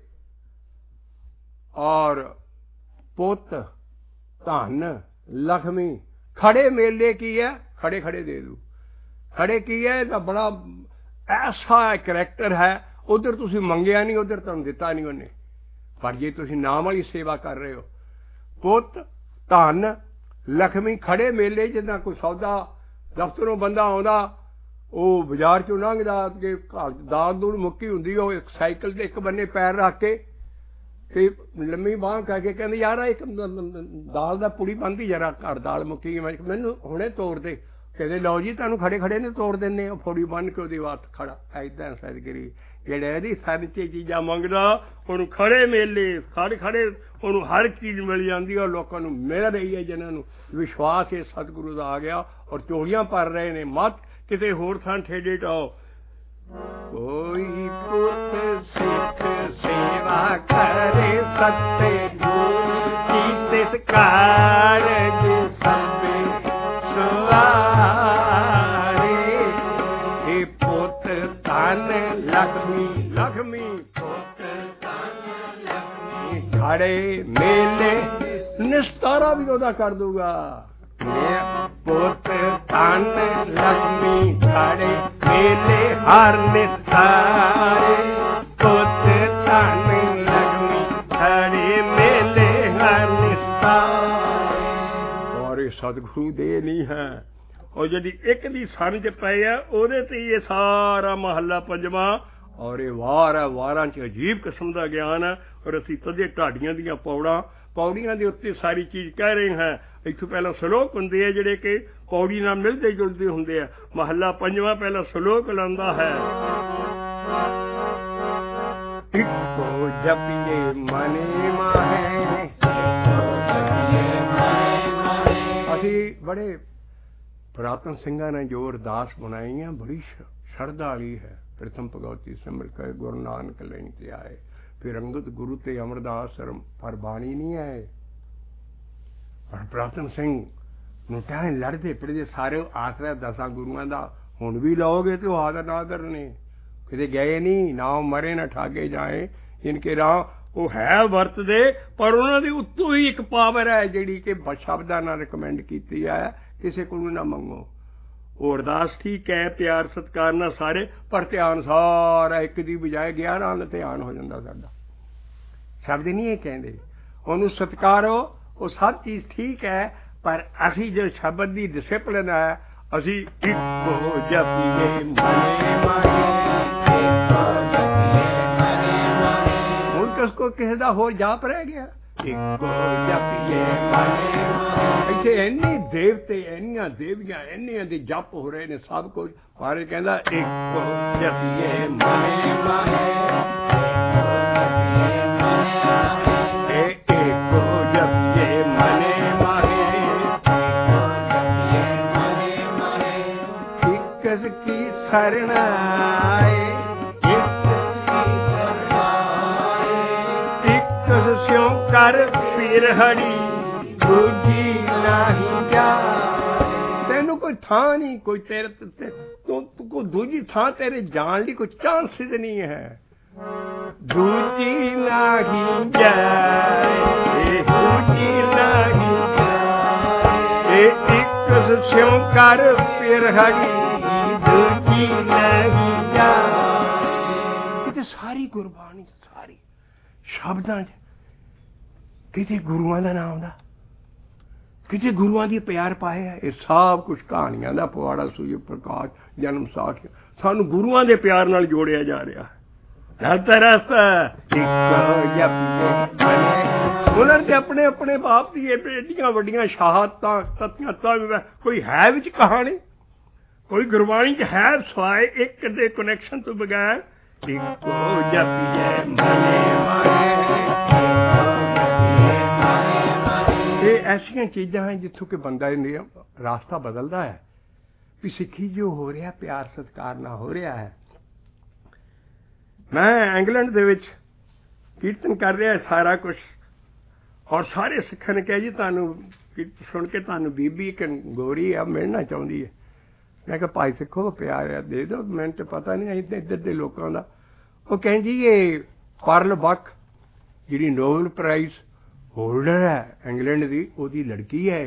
ਔਰ ਪੁੱਤ ਧਨ ਲਖਮੀ ਖੜੇ ਮੇਲੇ ਕੀ ਹੈ, ਖੜੇ ਖੜੇ ਦੇ ਦੂ। ਖੜੇ ਕੀ ਹੈ, ਇਹਦਾ ਬੜਾ ਐਸਾ ਕਰੈਕਟਰ ਹੈ। ਉਧਰ ਤੁਸੀਂ ਮੰਗਿਆ ਨਹੀਂ, ਉਧਰ ਤੁਹਾਨੂੰ ਦਿੱਤਾ ਨਹੀਂ ਉਹਨੇ। ਪਰ ਜੇ ਤੁਸੀਂ ਨਾਮ ਵਾਲੀ ਸੇਵਾ ਕਰ ਰਹੇ ਹੋ, ਪੁੱਤ ਧਨ ਲਖਮੀ ਖੜੇ ਮੇਲੇ। ਜਿੱਦਾਂ ਕੋਈ ਸੌਦਾ ਦਫ਼ਤਰੋਂ ਬੰਦਾ ਆਉਂਦਾ, ਉਹ ਬਾਜ਼ਾਰ ਚੋਂ ਲੰਘਦਾ, ਕਿ ਘਰ ਦਾਲ ਦੂਲ ਮੁੱਕੀ ਹੁੰਦੀ, ਉਹ ਇੱਕ ਸਾਈਕਲ ਤੇ ਇੱਕ ਬੰਨੇ ਪੈਰ ਰੱਖ ਕੇ ਤੇ ਲੰਮੀ ਬਾਂਹ ਕਰਕੇ ਕਹਿੰਦੇ ਯਾਰ ਇੱਕ ਦਾਲ ਦਾ ਪੁੜੀ ਬਣਦੀ, ਜਰਾ ਘਰ ਦਾਲ ਮੁੱਕੀ, ਮੈਨੂੰ ਹੁਣੇ ਤੋੜ ਦੇ। ਕਹਿੰਦੇ ਲਓ ਜੀ ਤੁਹਾਨੂੰ ਖੜੇ ਖੜੇ ਨੇ ਤੋੜ ਦਿੰਦੇ। ਉਹ ਫੋੜੀ ਬੰਨ ਕੇ ਉਹਦੀ ਬਾਤ ਖੜਾ। ਏਦਾਂ ਸਤਿਗੁਰੂ ਜਿਹੜਾ ਇਹਦੀ ਸਨ ਚ ਚੀਜ਼ਾਂ ਮੰਗਦਾ, ਉਹਨੂੰ ਖੜੇ ਮੇਲੇ ਖੜੇ ਖੜੇ ਉਹਨੂੰ ਹਰ ਚੀਜ਼ ਮਿਲ ਜਾਂਦੀ। ਔਰ ਲੋਕਾਂ ਨੂੰ ਮਿਲ ਰਹੀ ਹੈ, ਜਿਹਨਾਂ ਨੂੰ ਵਿਸ਼ਵਾਸ ਹੈ ਸਤਿਗੁਰੂ ਦਾ ਆ ਗਿਆ ਔਰ ਝੋਲੀਆਂ ਭਰ ਰਹੇ ਨੇ। ਮਤ ਕਿਤੇ ਹੋਰ ਥਾਂ ਠੇਡੇ ਟਾਓ। ਕੋਈ ਪੁੱਤ ਸਿੱਖ ਸੇਵਾ ਕਰੇ ਸੱਤੇ ਗੁਰੂ ਕੀ, ਤਿਸ ਕਾਰਜ ਸਭੇ ਸਵਾਰੇ। ਇਹ ਪੁੱਤ ਧਨ ਲਖਮੀ, ਲਖਮੀ ਪੁੱਤ ਧਨ ਲਖਮੀ ਖੜੇ ਮੇਲੇ, ਨਿਸਤਾਰਾ ਵੀ ਉਹਦਾ ਕਰ ਦੂਗਾ। ਪੁੱਤ ਧਨ ਲਖਮੀ ਖੜੇ ਮੇਲੇ ਹਰ ਨਿਸਤਾਰੇ। ਪੁੱਤ ਧਨ ਲਖਮੀ ਖੜੇ ਮੇਲੇ ਹਰ ਨਿਸਤਾਰੇ। ਔਰ ਇਹ ਸਤਿਗੁਰੂ ਦੇ ਨਹੀਂ ਹੈ। ਉਹ ਜਿਹੜੀ ਇੱਕ ਦੀ ਸਨ ਚ ਪਏ ਆ, ਉਹਦੇ ਤੇ ਇਹ ਸਾਰਾ ਮਹੱਲਾ ਪੰਜਵਾਂ। ਔਰ ਇਹ ਵਾਰ ਹੈ, ਵਾਰਾਂ ਚ ਅਜੀਬ ਕਿਸਮ ਦਾ ਗਿਆਨ ਹੈ। ਔਰ ਅਸੀਂ ਤਦੇ ਢਾਡੀਆਂ ਦੀਆਂ ਪੌੜੀਆਂ ਦੇ ਉੱਤੇ ਸਾਰੀ ਚੀਜ਼ ਕਹਿ ਰਹੇ ਹਾਂ। ਇੱਥੋਂ ਪਹਿਲਾਂ ਸਲੋਕ ਹੁੰਦੇ ਆ ਜਿਹੜੇ ਕਿ ਪੌੜੀ ਨਾਲ ਮਿਲਦੇ ਜੁਲਦੇ ਹੁੰਦੇ ਆ। ਮਹੱਲਾ ਪੰਜਵਾਂ ਪਹਿਲਾਂ ਸਲੋਕ ਲਾਉਂਦਾ ਹੈ, ਇੱਕੋ ਜਪੀਏ ਮਨੇ ਮਾਹੇ। ਅਸੀਂ ਬੜੇ ਪੁਰਾਤਨ ਸਿੰਘਾਂ ਨੇ ਜੋ ਅਰਦਾਸ ਬਣਾਈ ਹੈ, ਬੜੀ ਸ਼ਰਧਾ ਵਾਲੀ ਹੈ। ਪ੍ਰਥਮ ਭਗਵਤੀ ਸਿਮਰ ਕੇ ਗੁਰੂ ਨਾਨਕ ਲੈਣ ਤੇ ਆਏ, ਫਿਰ ਅੰਗਦ ਗੁਰੂ ਤੇ ਅਮਰਦਾਸ ਪਰ ਬਾਣੀ ਨਹੀਂ ਆਏ। ਪਰ ਪੁਰਾਤਨ ਸਿੰਘ ਨੂੰ ਟਾਈਮ ਲੜਦੇ ਪਿੜਦੇ ਸਾਰੇ ਆਸਰਾ 10 ਗੁਰੂਆਂ ਦਾ ਹੁਣ ਵੀ ਲਓਗੇ ਤੇ ਉਹ ਆਦਰ ਨਾਦਰ ਨੇ, ਕਿਤੇ ਗਏ ਨਹੀਂ। ਨਾ ਮਰੇ ਨਾ ਠਾਗੇ ਜਾਏ ਇਨਕੇ ਰਾਹ। ਉਹ ਹੈ ਵਰਤਦੇ, ਪਰ ਉਹਨਾਂ ਦੇ ਉੱਤੋਂ ਹੀ ਇੱਕ ਪਾਵਰ ਹੈ ਜਿਹੜੀ ਕਿ ਸ਼ਬਦਾਂ ਨਾਲ ਰਿਕਮੈਂਡ ਕੀਤੀ ਹੈ, ਕਿਸੇ ਕੋਲੋਂ ਨਾ ਮੰਗੋ। ਉਹ ਅਰਦਾਸ ਠੀਕ ਹੈ, ਪਿਆਰ ਸਤਿਕਾਰ ਨਾਲ ਸਾਰੇ, ਪਰ ਧਿਆਨ ਸਾਰਾ ਇੱਕ ਦੀ ਬਜਾਏ 11 ਨਾਲ ਧਿਆਨ ਹੋ ਜਾਂਦਾ ਸਾਡਾ। ਸ਼ਬਦ ਨਹੀਂ ਇਹ ਕਹਿੰਦੇ, ਉਹਨੂੰ ਸਤਿਕਾਰੋ। ਉਹ ਸਭ ਚੀਜ਼ ਠੀਕ ਹੈ, पर असी जो शब्द की डिसिपलिन है असी इको जपीए मने माहे हुण किसको किसी का होर जाप रह गया इको जपीए मने इत्थे इन्नी देवते इन्नियां देवियां इन्नियां दे जप हो रहे ने सब कुछ पर कहंदा इको जपीए मने माहे शरण आए एक स्यों कर फिर हड़ी दूजी नहीं जा तेनू कोई थां नहीं कोई तेरे तो को दूजी थां तेरे जान ली कोई चांसेस नहीं है दूजी नहीं जाए दूजी नहीं जाए एक स्यों कर फिर हड़ी किते सारी गुरबाणी सारी शब्दां किते गुरुआं दा नाम दा किते गुरुआं दी प्यार पाए है ये सब कुछ कहानियां दा पवाड़ा सूर्य प्रकाश जन्म साखी सानू गुरुआं दे प्यार नाल जोड़िया जा रहा है गलत रास्ता उन्होंने ते अपने अपने बाप दी एडियां वड्डियां शहादतां तत्यां कोई है विच कहानी कोई गुरबाणी च है सवाए एक दे कनैक्शन तो बगैर ये ऐसियां चीज़ां हैं जिथों कि बंदा रास्ता बदलता है भी सिक्खी जो हो रहा प्यार सत्कार ना हो रहा है मैं इंग्लैंड दे विच कीर्तन कर रहा है सारा कुछ और सारे सिखां ने कहा जी तुहानू सुन के तुहानू बीबी एक गोरी आ मिलना चाहती है मैं कहा भाई सिखो प्यार है दे दो मैंने तो पता नहीं इधर के लोगों का वो कहें जी ये Pearl Buck ji Nobel prize holder है इंग्लैंड की ओदी लड़की है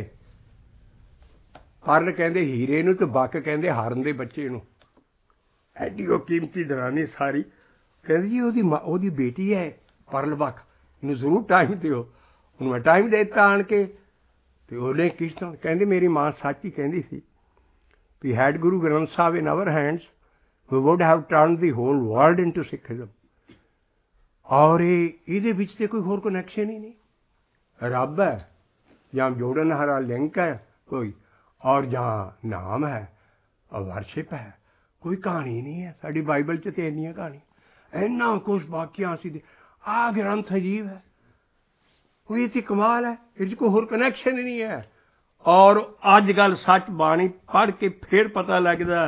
पर्ल कहते हीरे नूं ते बक कहते हरन के बच्चे नूं एडी वो कीमती दरानी सारी कहते जी ओदी बेटी है पर्ल बक इन्हूं जरूर टाइम दिओ उन्होंने मैं टाइम दे दिता आण के ते उन्हें कीर्तन कहते मेरी मां सच ही कहती सी We had Guru Granth Sahib in our hands, we would have turned the whole world into Sikhism. और ये विच ते कोई होर कनैक्शन ही नहीं रब है या जोड़न हारा लिंक है कोई और जहाँ नाम है और वर्शिप है कोई कहानी नहीं है साड़ी बाइबल च ते इन्नियां कहानी इन्ना कुछ वाकिया सी आ ग्रंथ अजीब है कोई इतनी कमाल है इस कोई होर कनैक्शन ही नहीं है और अजकल सच बाणी पढ़ के फिर पता लगता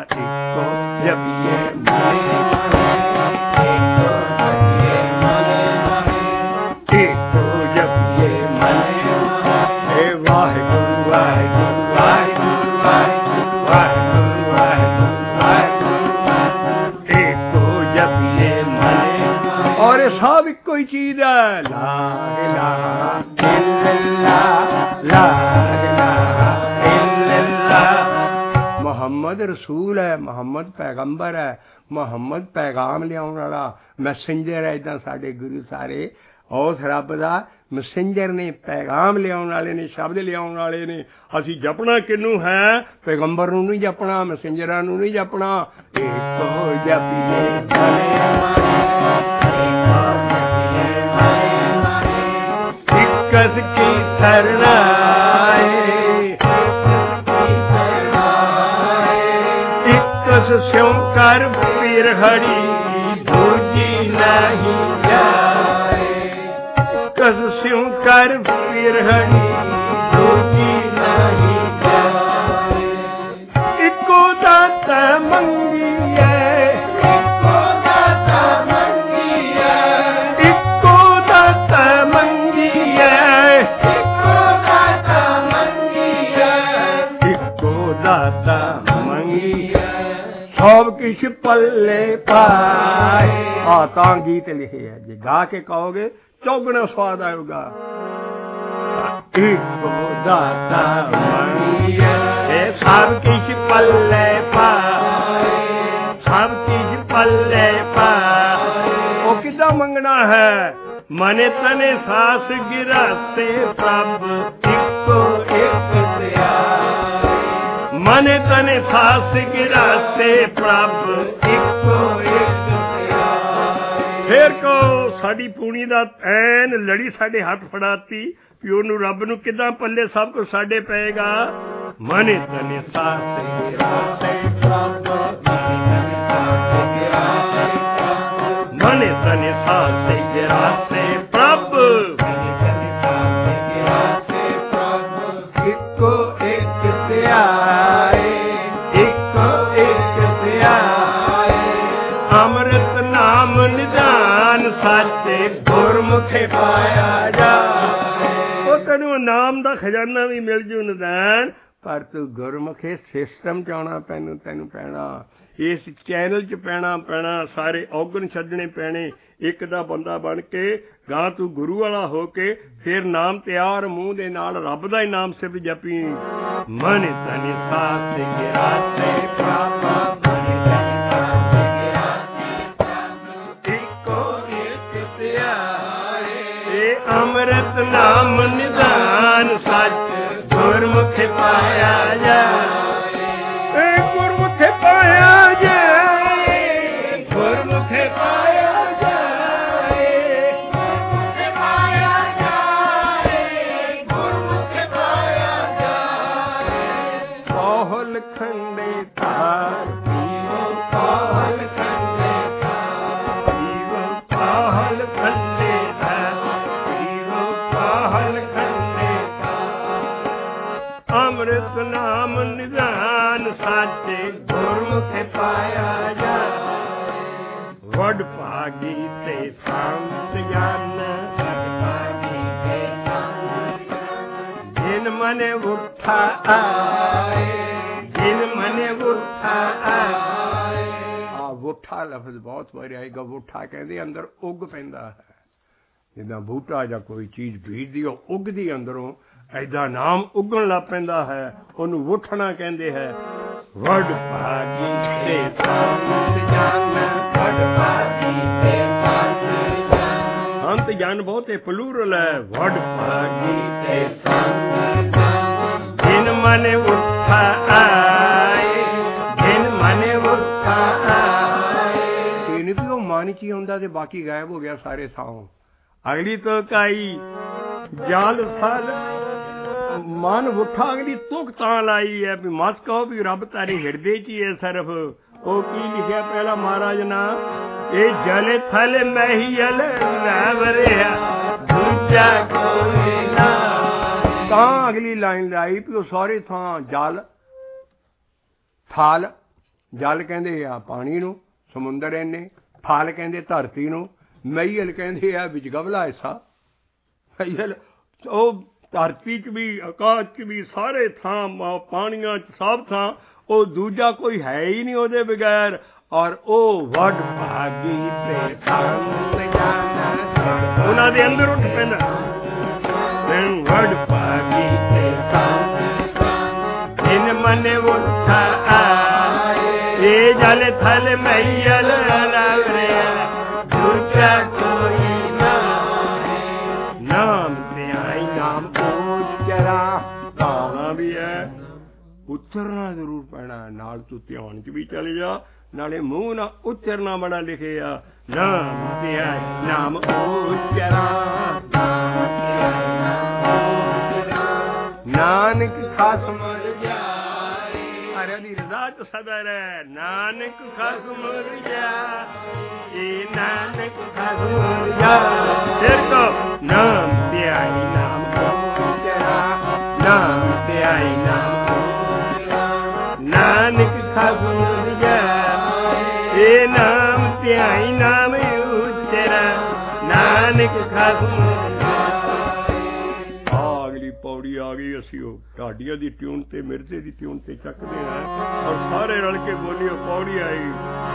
और सब एक ही चीज है ला इलाहा इल्लल्लाह ला मोहम्मद रसूल है मोहम्मद पैगंबर है मोहम्मद पैगाम लियाउण वाला मैसेंजर है इदां साडे गुरु सारे उस रब दा मैसेंजर ने पैगाम लियाउण वाले ने शब्द लियाउण वाले ने असीं जपना किनू है पैगंबर नूं नहीं जपना मैसेंजरां नूं नहीं जपना इको जपीए इक्कस की शरण स्यों कर पीर हड़ी दूजी नहीं जाए कस स्यों कर पीर हड़ी दूजी नहीं जाए इको दाता मंगी है इको दाता मंगी है इको दाता मंगी है इको दाता मंगी है इको दाता मंगी है सब किश पल्ले पाए हाँ गीत लिखे है जी गा के कहोगे चौगुना स्वाद आएगा इको दाता मंगिया सब किश पल्ले पाए सब किश पल्ले पाए वो किदा मंगना है मने तने सास गिरा से प्रभ इको एक ਮਨ ਤਨ ਸਾਸ ਗਿਰਾਸੇ ਪ੍ਰਭ ਇੱਕੋ ਇੱਕ ਧਿਆਏ। ਫੇਰ ਕਹੋ ਸਾਡੀ ਪੂਣੀ ਦਾ ਐਨ ਲੜੀ ਸਾਡੇ ਹੱਥ ਫੜਾਤੀ ਵੀ ਉਹਨੂੰ ਰੱਬ ਨੂੰ ਕਿੱਦਾਂ ਪੱਲੇ ਸਭ ਕੁਝ ਸਾਡੇ ਪਏਗਾ। ਮਨ ਤਨ ਸਾਸ ਗਿਰਾਸੇ ਪ੍ਰਭ ਮਨ ਤਨ ਸਾਸ ਗਿਰਾਸੇ ਪ੍ਰਭ ਇੱਕੋ ਇੱਕ ਧਿਆਏ ਇੱਕੋ ਇੱਕ ਧਿਆਏ। ਅੰਮ੍ਰਿਤ ਨਾਮ ਨਿਧਾਨ ਸੱਚੇ ਗੁਰਮੁਖੇ ਪਾਇਆ ਜਾਏ। ਉਹ ਤੈਨੂੰ ਨਾਮ ਦਾ ਖਜ਼ਾਨਾ ਵੀ ਮਿਲ ਜੂ ਨਿਧਾਨ, ਪਰ ਤੂੰ ਗੁਰਮੁਖੇ ਸਿਸਟਮ ਚ ਆਉਣਾ ਤੈਨੂੰ ਪੈਣਾ, ਇਸ ਚੈਨਲ ਚ ਪੈਣਾ ਸਾਰੇ ਔਗਣ ਛੱਡਣੇ ਪੈਣੇ। ਇੱਕ ਦਾ ਬੰਦਾ ਬਣ ਕੇ ਗਾਂ ਤੂੰ ਗੁਰੂ ਵਾਲਾ ਹੋ ਕੇ ਫਿਰ ਨਾਮ ਤਿਆਰ ਮੂੰਹ ਦੇ ਨਾਲ ਰੱਬ ਦਾ ਹੀ ਨਾਮ ਸਿਰਫ ਜਪੀ। ਮਨ ਤਨ ਸਾਸ ਗਿਰਾਸੇ ਪ੍ਰਭ ਇੱਕੋ ਇੱਕ ਧਿਆਏ। ਇਹ ਅੰਮ੍ਰਿਤ ਨਾਮ ਨਿਧਾਨ ਸੱਚ ਗੁਰਮੁਖੇ ਪਾਇਆ ਜਾਏ। ਇਹ ਗੁਰਮੁਖੇ ਪਾਇਆ ਜਾਏ ਗੁਰਮੁਖੇ ਪਾਇਆ ਖੰਡੇ ਤਾਰ ਪੀਵੋ ਪਾਹਲ ਖੰਡੇ ਤਾਰ ਪੀਵੋ ਪਾਹਲ ਖੰਡੇ ਤਾਰ ਪੀਵੋ ਪਾਹਲ ਖੰਡੇ ਤਾਰ। ਅੰਮ੍ਰਿਤ ਨਾਮ ਨਿਧਾਨ ਸਾਚੇ ਗੁਰਮੁਖੇ ਪਾਇਆ ਜਾਏ। ਵਡ ਭਾਗੀ ਤੇ ਸੰਤ ਜਨ ਵਡ ਭਾਗੀ ਤੇ ਸੰਤ ਜਨ ਜਿਨ ਮਨ ਉੱਠਾ ਆਏ ਜਿਨ ਮਨੇ ਵੁੱਠਾ ਆਏ। ਆ ਵੁੱਠਾ ਲਫ਼ਜ਼ ਬਹੁਤ ਵਾਰੀ ਆਏਗਾ। ਵੁੱਠਾ ਕਹਿੰਦੇ ਅੰਦਰ ਉੱਗ ਪੈਂਦਾ ਹੈ, ਜਿੱਦਾਂ ਬੂਟਾ ਜਾਂ ਕੋਈ ਚੀਜ਼ ਬੀਜਦੀ ਉਹ ਉੱਗਦੀ ਅੰਦਰੋਂ, ਐਦਾਂ ਨਾਮ ਉੱਗਣ ਲੱਗ ਪੈਂਦਾ ਹੈ, ਉਹਨੂੰ ਵੁੱਠਣਾ ਕਹਿੰਦੇ ਹੈ। ਵਡ ਭਾਗੀ ਤੇ ਸੰਤ ਜਨ ਵਡ ਭਾਗੀ ਤੇ ਸੰਤ ਜਨ। ਸੰਤ ਜਨ ਬਹੁਤੇ ਪਲੂਰਲ ਹੈ। ਵਡ ਭਾਗੀ ਤੇ ਸੰਤ ਜਨ ਜਿਨ ਮਨੇ ਉੱਠਾ ਆਏ ਜਿਨ ਮਨੇ ਉੱਠਾ ਆਏ। ਇਹ ਨਹੀਂ ਵੀ ਉਹ ਮਨ ਚ ਹੀ ਹੁੰਦਾ ਤੇ ਬਾਕੀ ਗਾਇਬ ਹੋ ਗਿਆ ਸਾਰੇ ਥਾਂ। ਅਗਲੀ ਤੋਂ ਕਾਈ ਜਾਲ ਸਾਲ ਮਨ ਉੱਠਾ ਅਗਲੀ ਤੁਕ ਤਾਂ ਲਾਈ ਹੈ ਵੀ ਮਸ ਕਹੋ ਵੀ ਰੱਬ ਤਾਰੇ ਹਿਰਦੇ ਚ ਹੀ ਹੈ ਸਿਰਫ। ਉਹ ਕੀ ਲਿਖਿਆ ਪਹਿਲਾ ਮਹਾਰਾਜ ਨਾ, ਇਹ ਜਲ ਥਲ ਮਹੀਲ ਵਰਿਆ ਦੂਜਾ ਕੋਈ ਨਾ। ਤਾਂ ਅਗਲੀ ਲਾਈਨ ਲਾਈ ਵੀ ਉਹ ਸਾਰੇ ਥਾਂ ਜਲ ਥਲ, ਜਲ ਕਹਿੰਦੇ ਆ ਪਾਣੀ ਨੂੰ, ਸਮੁੰਦਰ ਇੰਨੇ, ਥਲ ਕਹਿੰਦੇ ਧਰਤੀ ਨੂੰ, ਮਹੀਲ ਕਹਿੰਦੇ ਆ ਵਿੱਚ ਗਵਲਾ ਹਿੱਸਾ। ਮਹੀਲ ਉਹ ਧਰਤੀ ਚ ਵੀ ਆਕਾਸ਼ ਚ ਵੀ ਸਾਰੇ ਥਾਂ ਪਾਣੀਆਂ ਚ ਸਭ ਥਾਂ, ਉਹ ਦੂਜਾ ਕੋਈ ਹੈ ਹੀ ਨਹੀਂ ਉਹਦੇ ਬਗੈਰ। ਔਰ ਉਹ ਵਡ ਭਾਗੀ ਤੇ ਸੰਤ ਜਨ ਉਹਨਾਂ ਦੇ ਅੰਦਰ ਉੱਠ ਪੈਂਦਾ। ਵਡ ਭਾਗੀ ਤੇ ਸੰਤ ਜਨ ਜਿਨ ਮਨੇ ਉੱਠਾ ਆਏ। ਇਹ ਜਲ ਥਲ ਮਹੀਲ ਵਰਿਆ ਦੂਜਾ ਕੋਈ ਨਾ। ਨਾਮ ਤੇ ਆਈ ਨਾਮ ਉਚਰਾ ਗਾਣਾ ਵੀ ਹੈ, ਉਚਰਨਾ ਜ਼ਰੂਰ ਪੈਣਾ। ਨਾਲ ਤੂੰ ਧਿਆਨ ਚ ਵੀ ਚਲੇ ਜਾ, ਨਾਲੇ ਮੂੰਹ ਨਾਲ ਉਚਰਨਾ ਬੜਾ ਲਿਖਿਆ। ਨਾਮ ਤੇ ਆਈ ਨਾਮ ਉਚਰਾ ਨਾਨਕ ਖਸਮ ਰਜਾਈ। ਅਰੇ ਦੀ ਰਜ਼ਾ ਚ ਸਦਾ ਰਹਿ। ਨਾਨਕ ਖਸਮ ਰਜਾਈ ਨਾਨਕ ਖਸਮ ਰਜਾਈ। ਫਿਰ ਕਹੋ ਨਾਮ ਤੇ ਆਈ ਨਾਮ ਉਚਰਾ ਨਾਮ ਤੇ ਆਈ ਨਾਮ ਨਾਨਕ ਖਸਮ ਰਜਾਈ। ਇਹ ਨਾਮ ਤੇ ਆਈ ਨਾਮ ਉਚਰਾ ਨਾਨਕ ਖਸਮ ਪੌੜੀ ਆ ਗਈ। ਅਸੀਂ ਉਹ ਢਾਡੀਆਂ ਦੀ ਟਿਊਨ ਤੇ ਮਿਰਜ਼ੇ ਦੀ ਟਿਊਨ ਤੇ ਚੱਕਦੇ ਹਾਂ ਔਰ ਸਾਰੇ ਰਲ ਕੇ ਬੋਲੀਏ ਪੌੜੀ ਆਈ।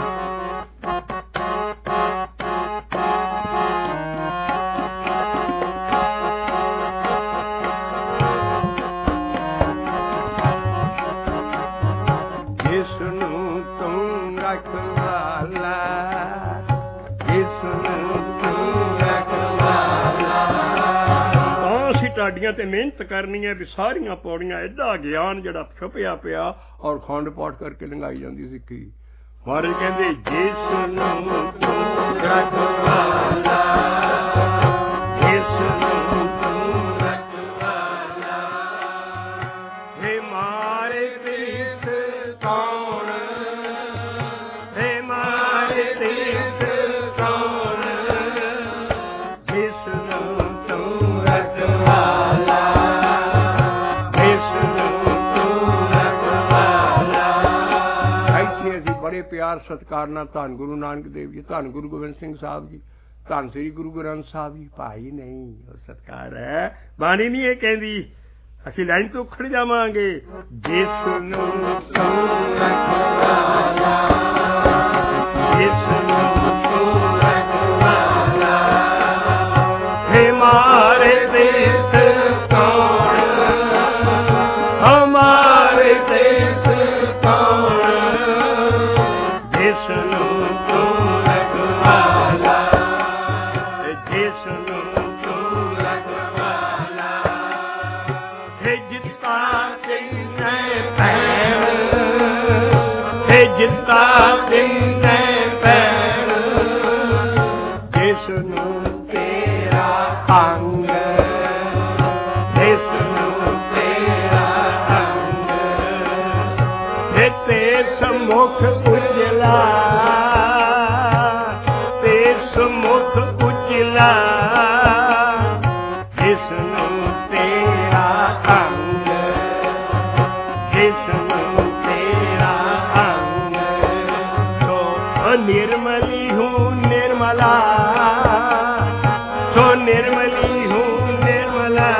ਜਿਸ ਨੂੰ ਤੂੰ ਰਖਵਾਲਾ ਜਿਸ ਨੂੰ ਤੂੰ ਰਖਵਾਲਾ। ਤਾਂ ਅਸੀਂ ਤੁਹਾਡੀਆਂ ਤੇ ਮਿਹਨਤ ਕਰਨੀ ਹੈ ਵੀ ਸਾਰੀਆਂ ਪੌੜੀਆਂ ਐਡਾ ਗਿਆਨ ਜਿਹੜਾ ਛੁਪਿਆ ਪਿਆ ਔਰ ਖੰਡ ਪਾਠ ਕਰਕੇ ਲੰਘਾਈ ਜਾਂਦੀ ਸਿੱਖੀ। ਮਹਾਰਾਜ ਕਹਿੰਦੇ ਜਿਸ ਨੂੰ ਤੂੰ ਰਖਵਾਲਾ, ਜਿਸ ਨੂੰ ਤੂੰ ਰਖਵਾਲਾ, ਹੇ ਮਾਰੇ ਤਿਸ ਕੌਣ, ਹੇ ਮਾਰੇ ਤਿਸ ਕੌਣ, ਜਿਸ ਨੂੰ ਤੂੰ ਰਖਵਾਲਾ, ਜਿਸ ਨੂੰ ਤੂੰ ਰਖਵਾਲਾ। ਇੱਥੇ ਅਸੀਂ ਬੜੇ ਪਿਆਰ ਸਤਿਕਾਰ ਨਾਲ ਧੰਨ ਗੁਰੂ ਨਾਨਕ ਦੇਵ ਜੀ, ਧੰਨ ਗੁਰੂ ਗੋਬਿੰਦ ਸਿੰਘ ਸਾਹਿਬ ਜੀ, ਧੰਨ ਸ੍ਰੀ ਗੁਰੂ ਗ੍ਰੰਥ ਸਾਹਿਬ ਜੀ। ਭਾਈ ਨਹੀਂ ਉਹ ਸਤਿਕਾਰ ਹੈ, ਬਾਣੀ ਨਹੀਂ ਇਹ ਕਹਿੰਦੀ, ਅਸੀਂ ਲਾਈਨ ਤੋਂ ਖੜ ਜਾਵਾਂਗੇ। ਜਿਸ ਨੂੰ ਤੂੰ ਰਖਵਾਲਾ, ਜਿਸ ਨੂੰ ਤੂੰ ਰਖਵਾਲਾ, ਹੇ ਮਾਰੇ ਦੇਸ ਕੌਣ, ਹਮਾਰੇ ਦੇਸ ਕੌਣ, ਜਿਸ ਨੂੰ ਤੂੰ ਰਖਵਾਲਾ, ਜਿਸ ਨੂੰ ਤੂੰ ਰਖਵਾਲਾ, ਹੇ ਜਿੱਤਾ ਤਿੰਨੇ ਭੈਣ, ਹੇ ਜਿੱਤਾ ਤਿੰਨੇ ਭੈਣ, ਜਿਸ ਨੂੰ ਤੇਰਾ ਅੰਗ, ਜਿਸ ਨੂੰ ਤੇਰਾ ਅੰਗ, ਹੇ ਤੇ ਸਮੁਖ ਉਜਲਾ, ਤੇ ਸਮੁਖ ਉਜਲਾ, ਜਿਸ ਨੂੰ ਤੇਰਾ ਅੰਗ, ਜਿਸ ਨੂੰ ਤੇਰਾ ਅੰਗ, ਸੋ ਨਿਰਮਲੀ ਹੂੰ ਨਿਰਮਲਾ, ਸੋ ਨਿਰਮਲੀ ਹੂੰ ਨਿਰਮਲਾ,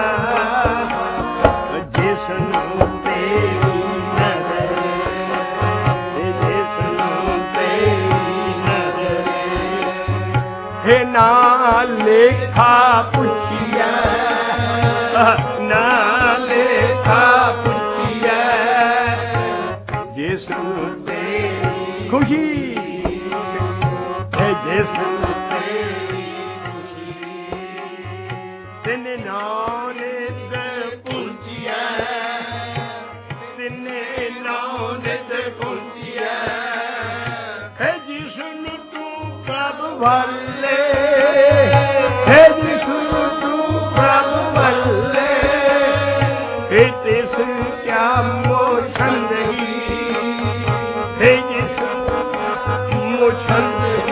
ਜਿਸ ਨੂੰ ਤੇਰੀ ਨਜ਼ਰ, ਜਿਸ ਨੂੰ ਤੇਰੀ ਨਜ਼ਰ, ਹੇ ਨਾ ਲੇਖਾ ਪੁੱਛੀਐ, ਨਾ ਲੇਖਾ ਪੁੱਛੀਐ, ਜਿਸ ਨੂੰ ਤੇਰੀ ਖੁਸ਼ੀ, ਜਿਸ ਨੂੰ ਤੇਰੀ ਖੁਸ਼ੀ, ਤਿੰਨੇ ਨਾਮ ਨਿਤ ਪੁੰਜੀਐ, ਤਿੰਨੇ ਨਾਮ ਨਿਤ ਪੁੰਜੀਐ, ਹੈ ਜਿਸ ਨੂੰ ਤੂੰ ਪ੍ਰਭ ਵੱਲੇ, ਹੈ ਜਿਸ ਨੂੰ ਤੂੰ ਪ੍ਰਭ ਵੱਲੇ, ਹੈ ਤਿਸ ਕਿਆ ਮੋਛੰਦਗੀ, ਹੈ ਜਿਸ ਮੋਛੰਦਗੀ,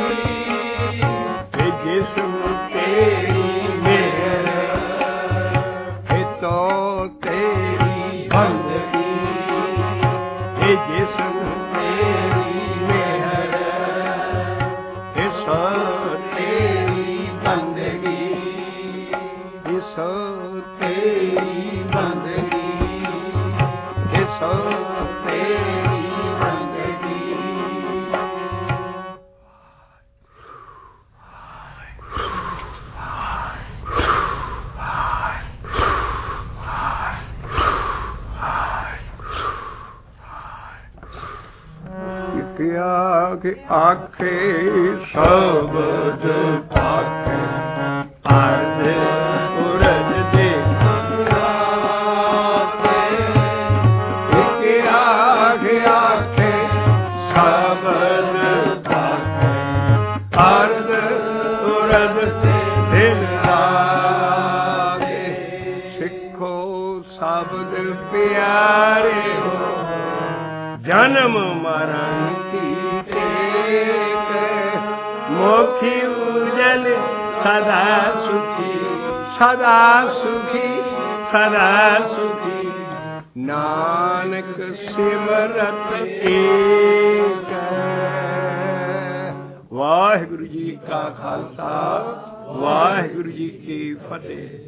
ਜਿਸ ਨੂੰ ਤੇਰੀ ਮਿਹਰ, ਹੈ ਤੋ ਤੇਰੀ ਬੰਦਗੀ, ਹੈ ਜਿਸ ਨੂੰ ਤੇਰੀ ਮਿਹਰ, ਹੈ ਸੋ ਤੇਰੀ ਬੰਦਗੀ, ਹੈ ਸੋ ਤੇਰੀ ਬੰਦਗੀ, ਹੈ ਸੋ ਤੇਰੀ ਬੰਦਗੀ। ਕਿਆ ਕਿ ਆਖੇ ਸ਼ਬਦ ਆਖੇ, ਅਰਧ ਉਰਧ ਦੇ ਕਿਆ ਕਿ ਆਖੇ ਸ਼ਬਦ ਆਖੇ, ਅਰਧ ਉਰਧ ਦਿਲ ਲਾਗੇ, ਸਿੱਖੋ ਸ਼ਬਦ ਪਿਆਰੇ ਹੋ, ਜਨਮ ਮਰਨ ਕੀ ਟੇਕ, ਮੋਖੀ ਉਜਲ ਸਦਾ ਸੁਖੀ, ਸਦਾ ਸੁਖੀ, ਸਦਾ ਸੁਖੀ, ਨਾਨਕ ਸਿਮਰਤ ਏਕ। ਵਾਹਿਗੁਰੂ ਜੀ ਕਾ ਖਾਲਸਾ, ਵਾਹਿਗੁਰੂ ਜੀ ਕੀ ਫਤਿਹ।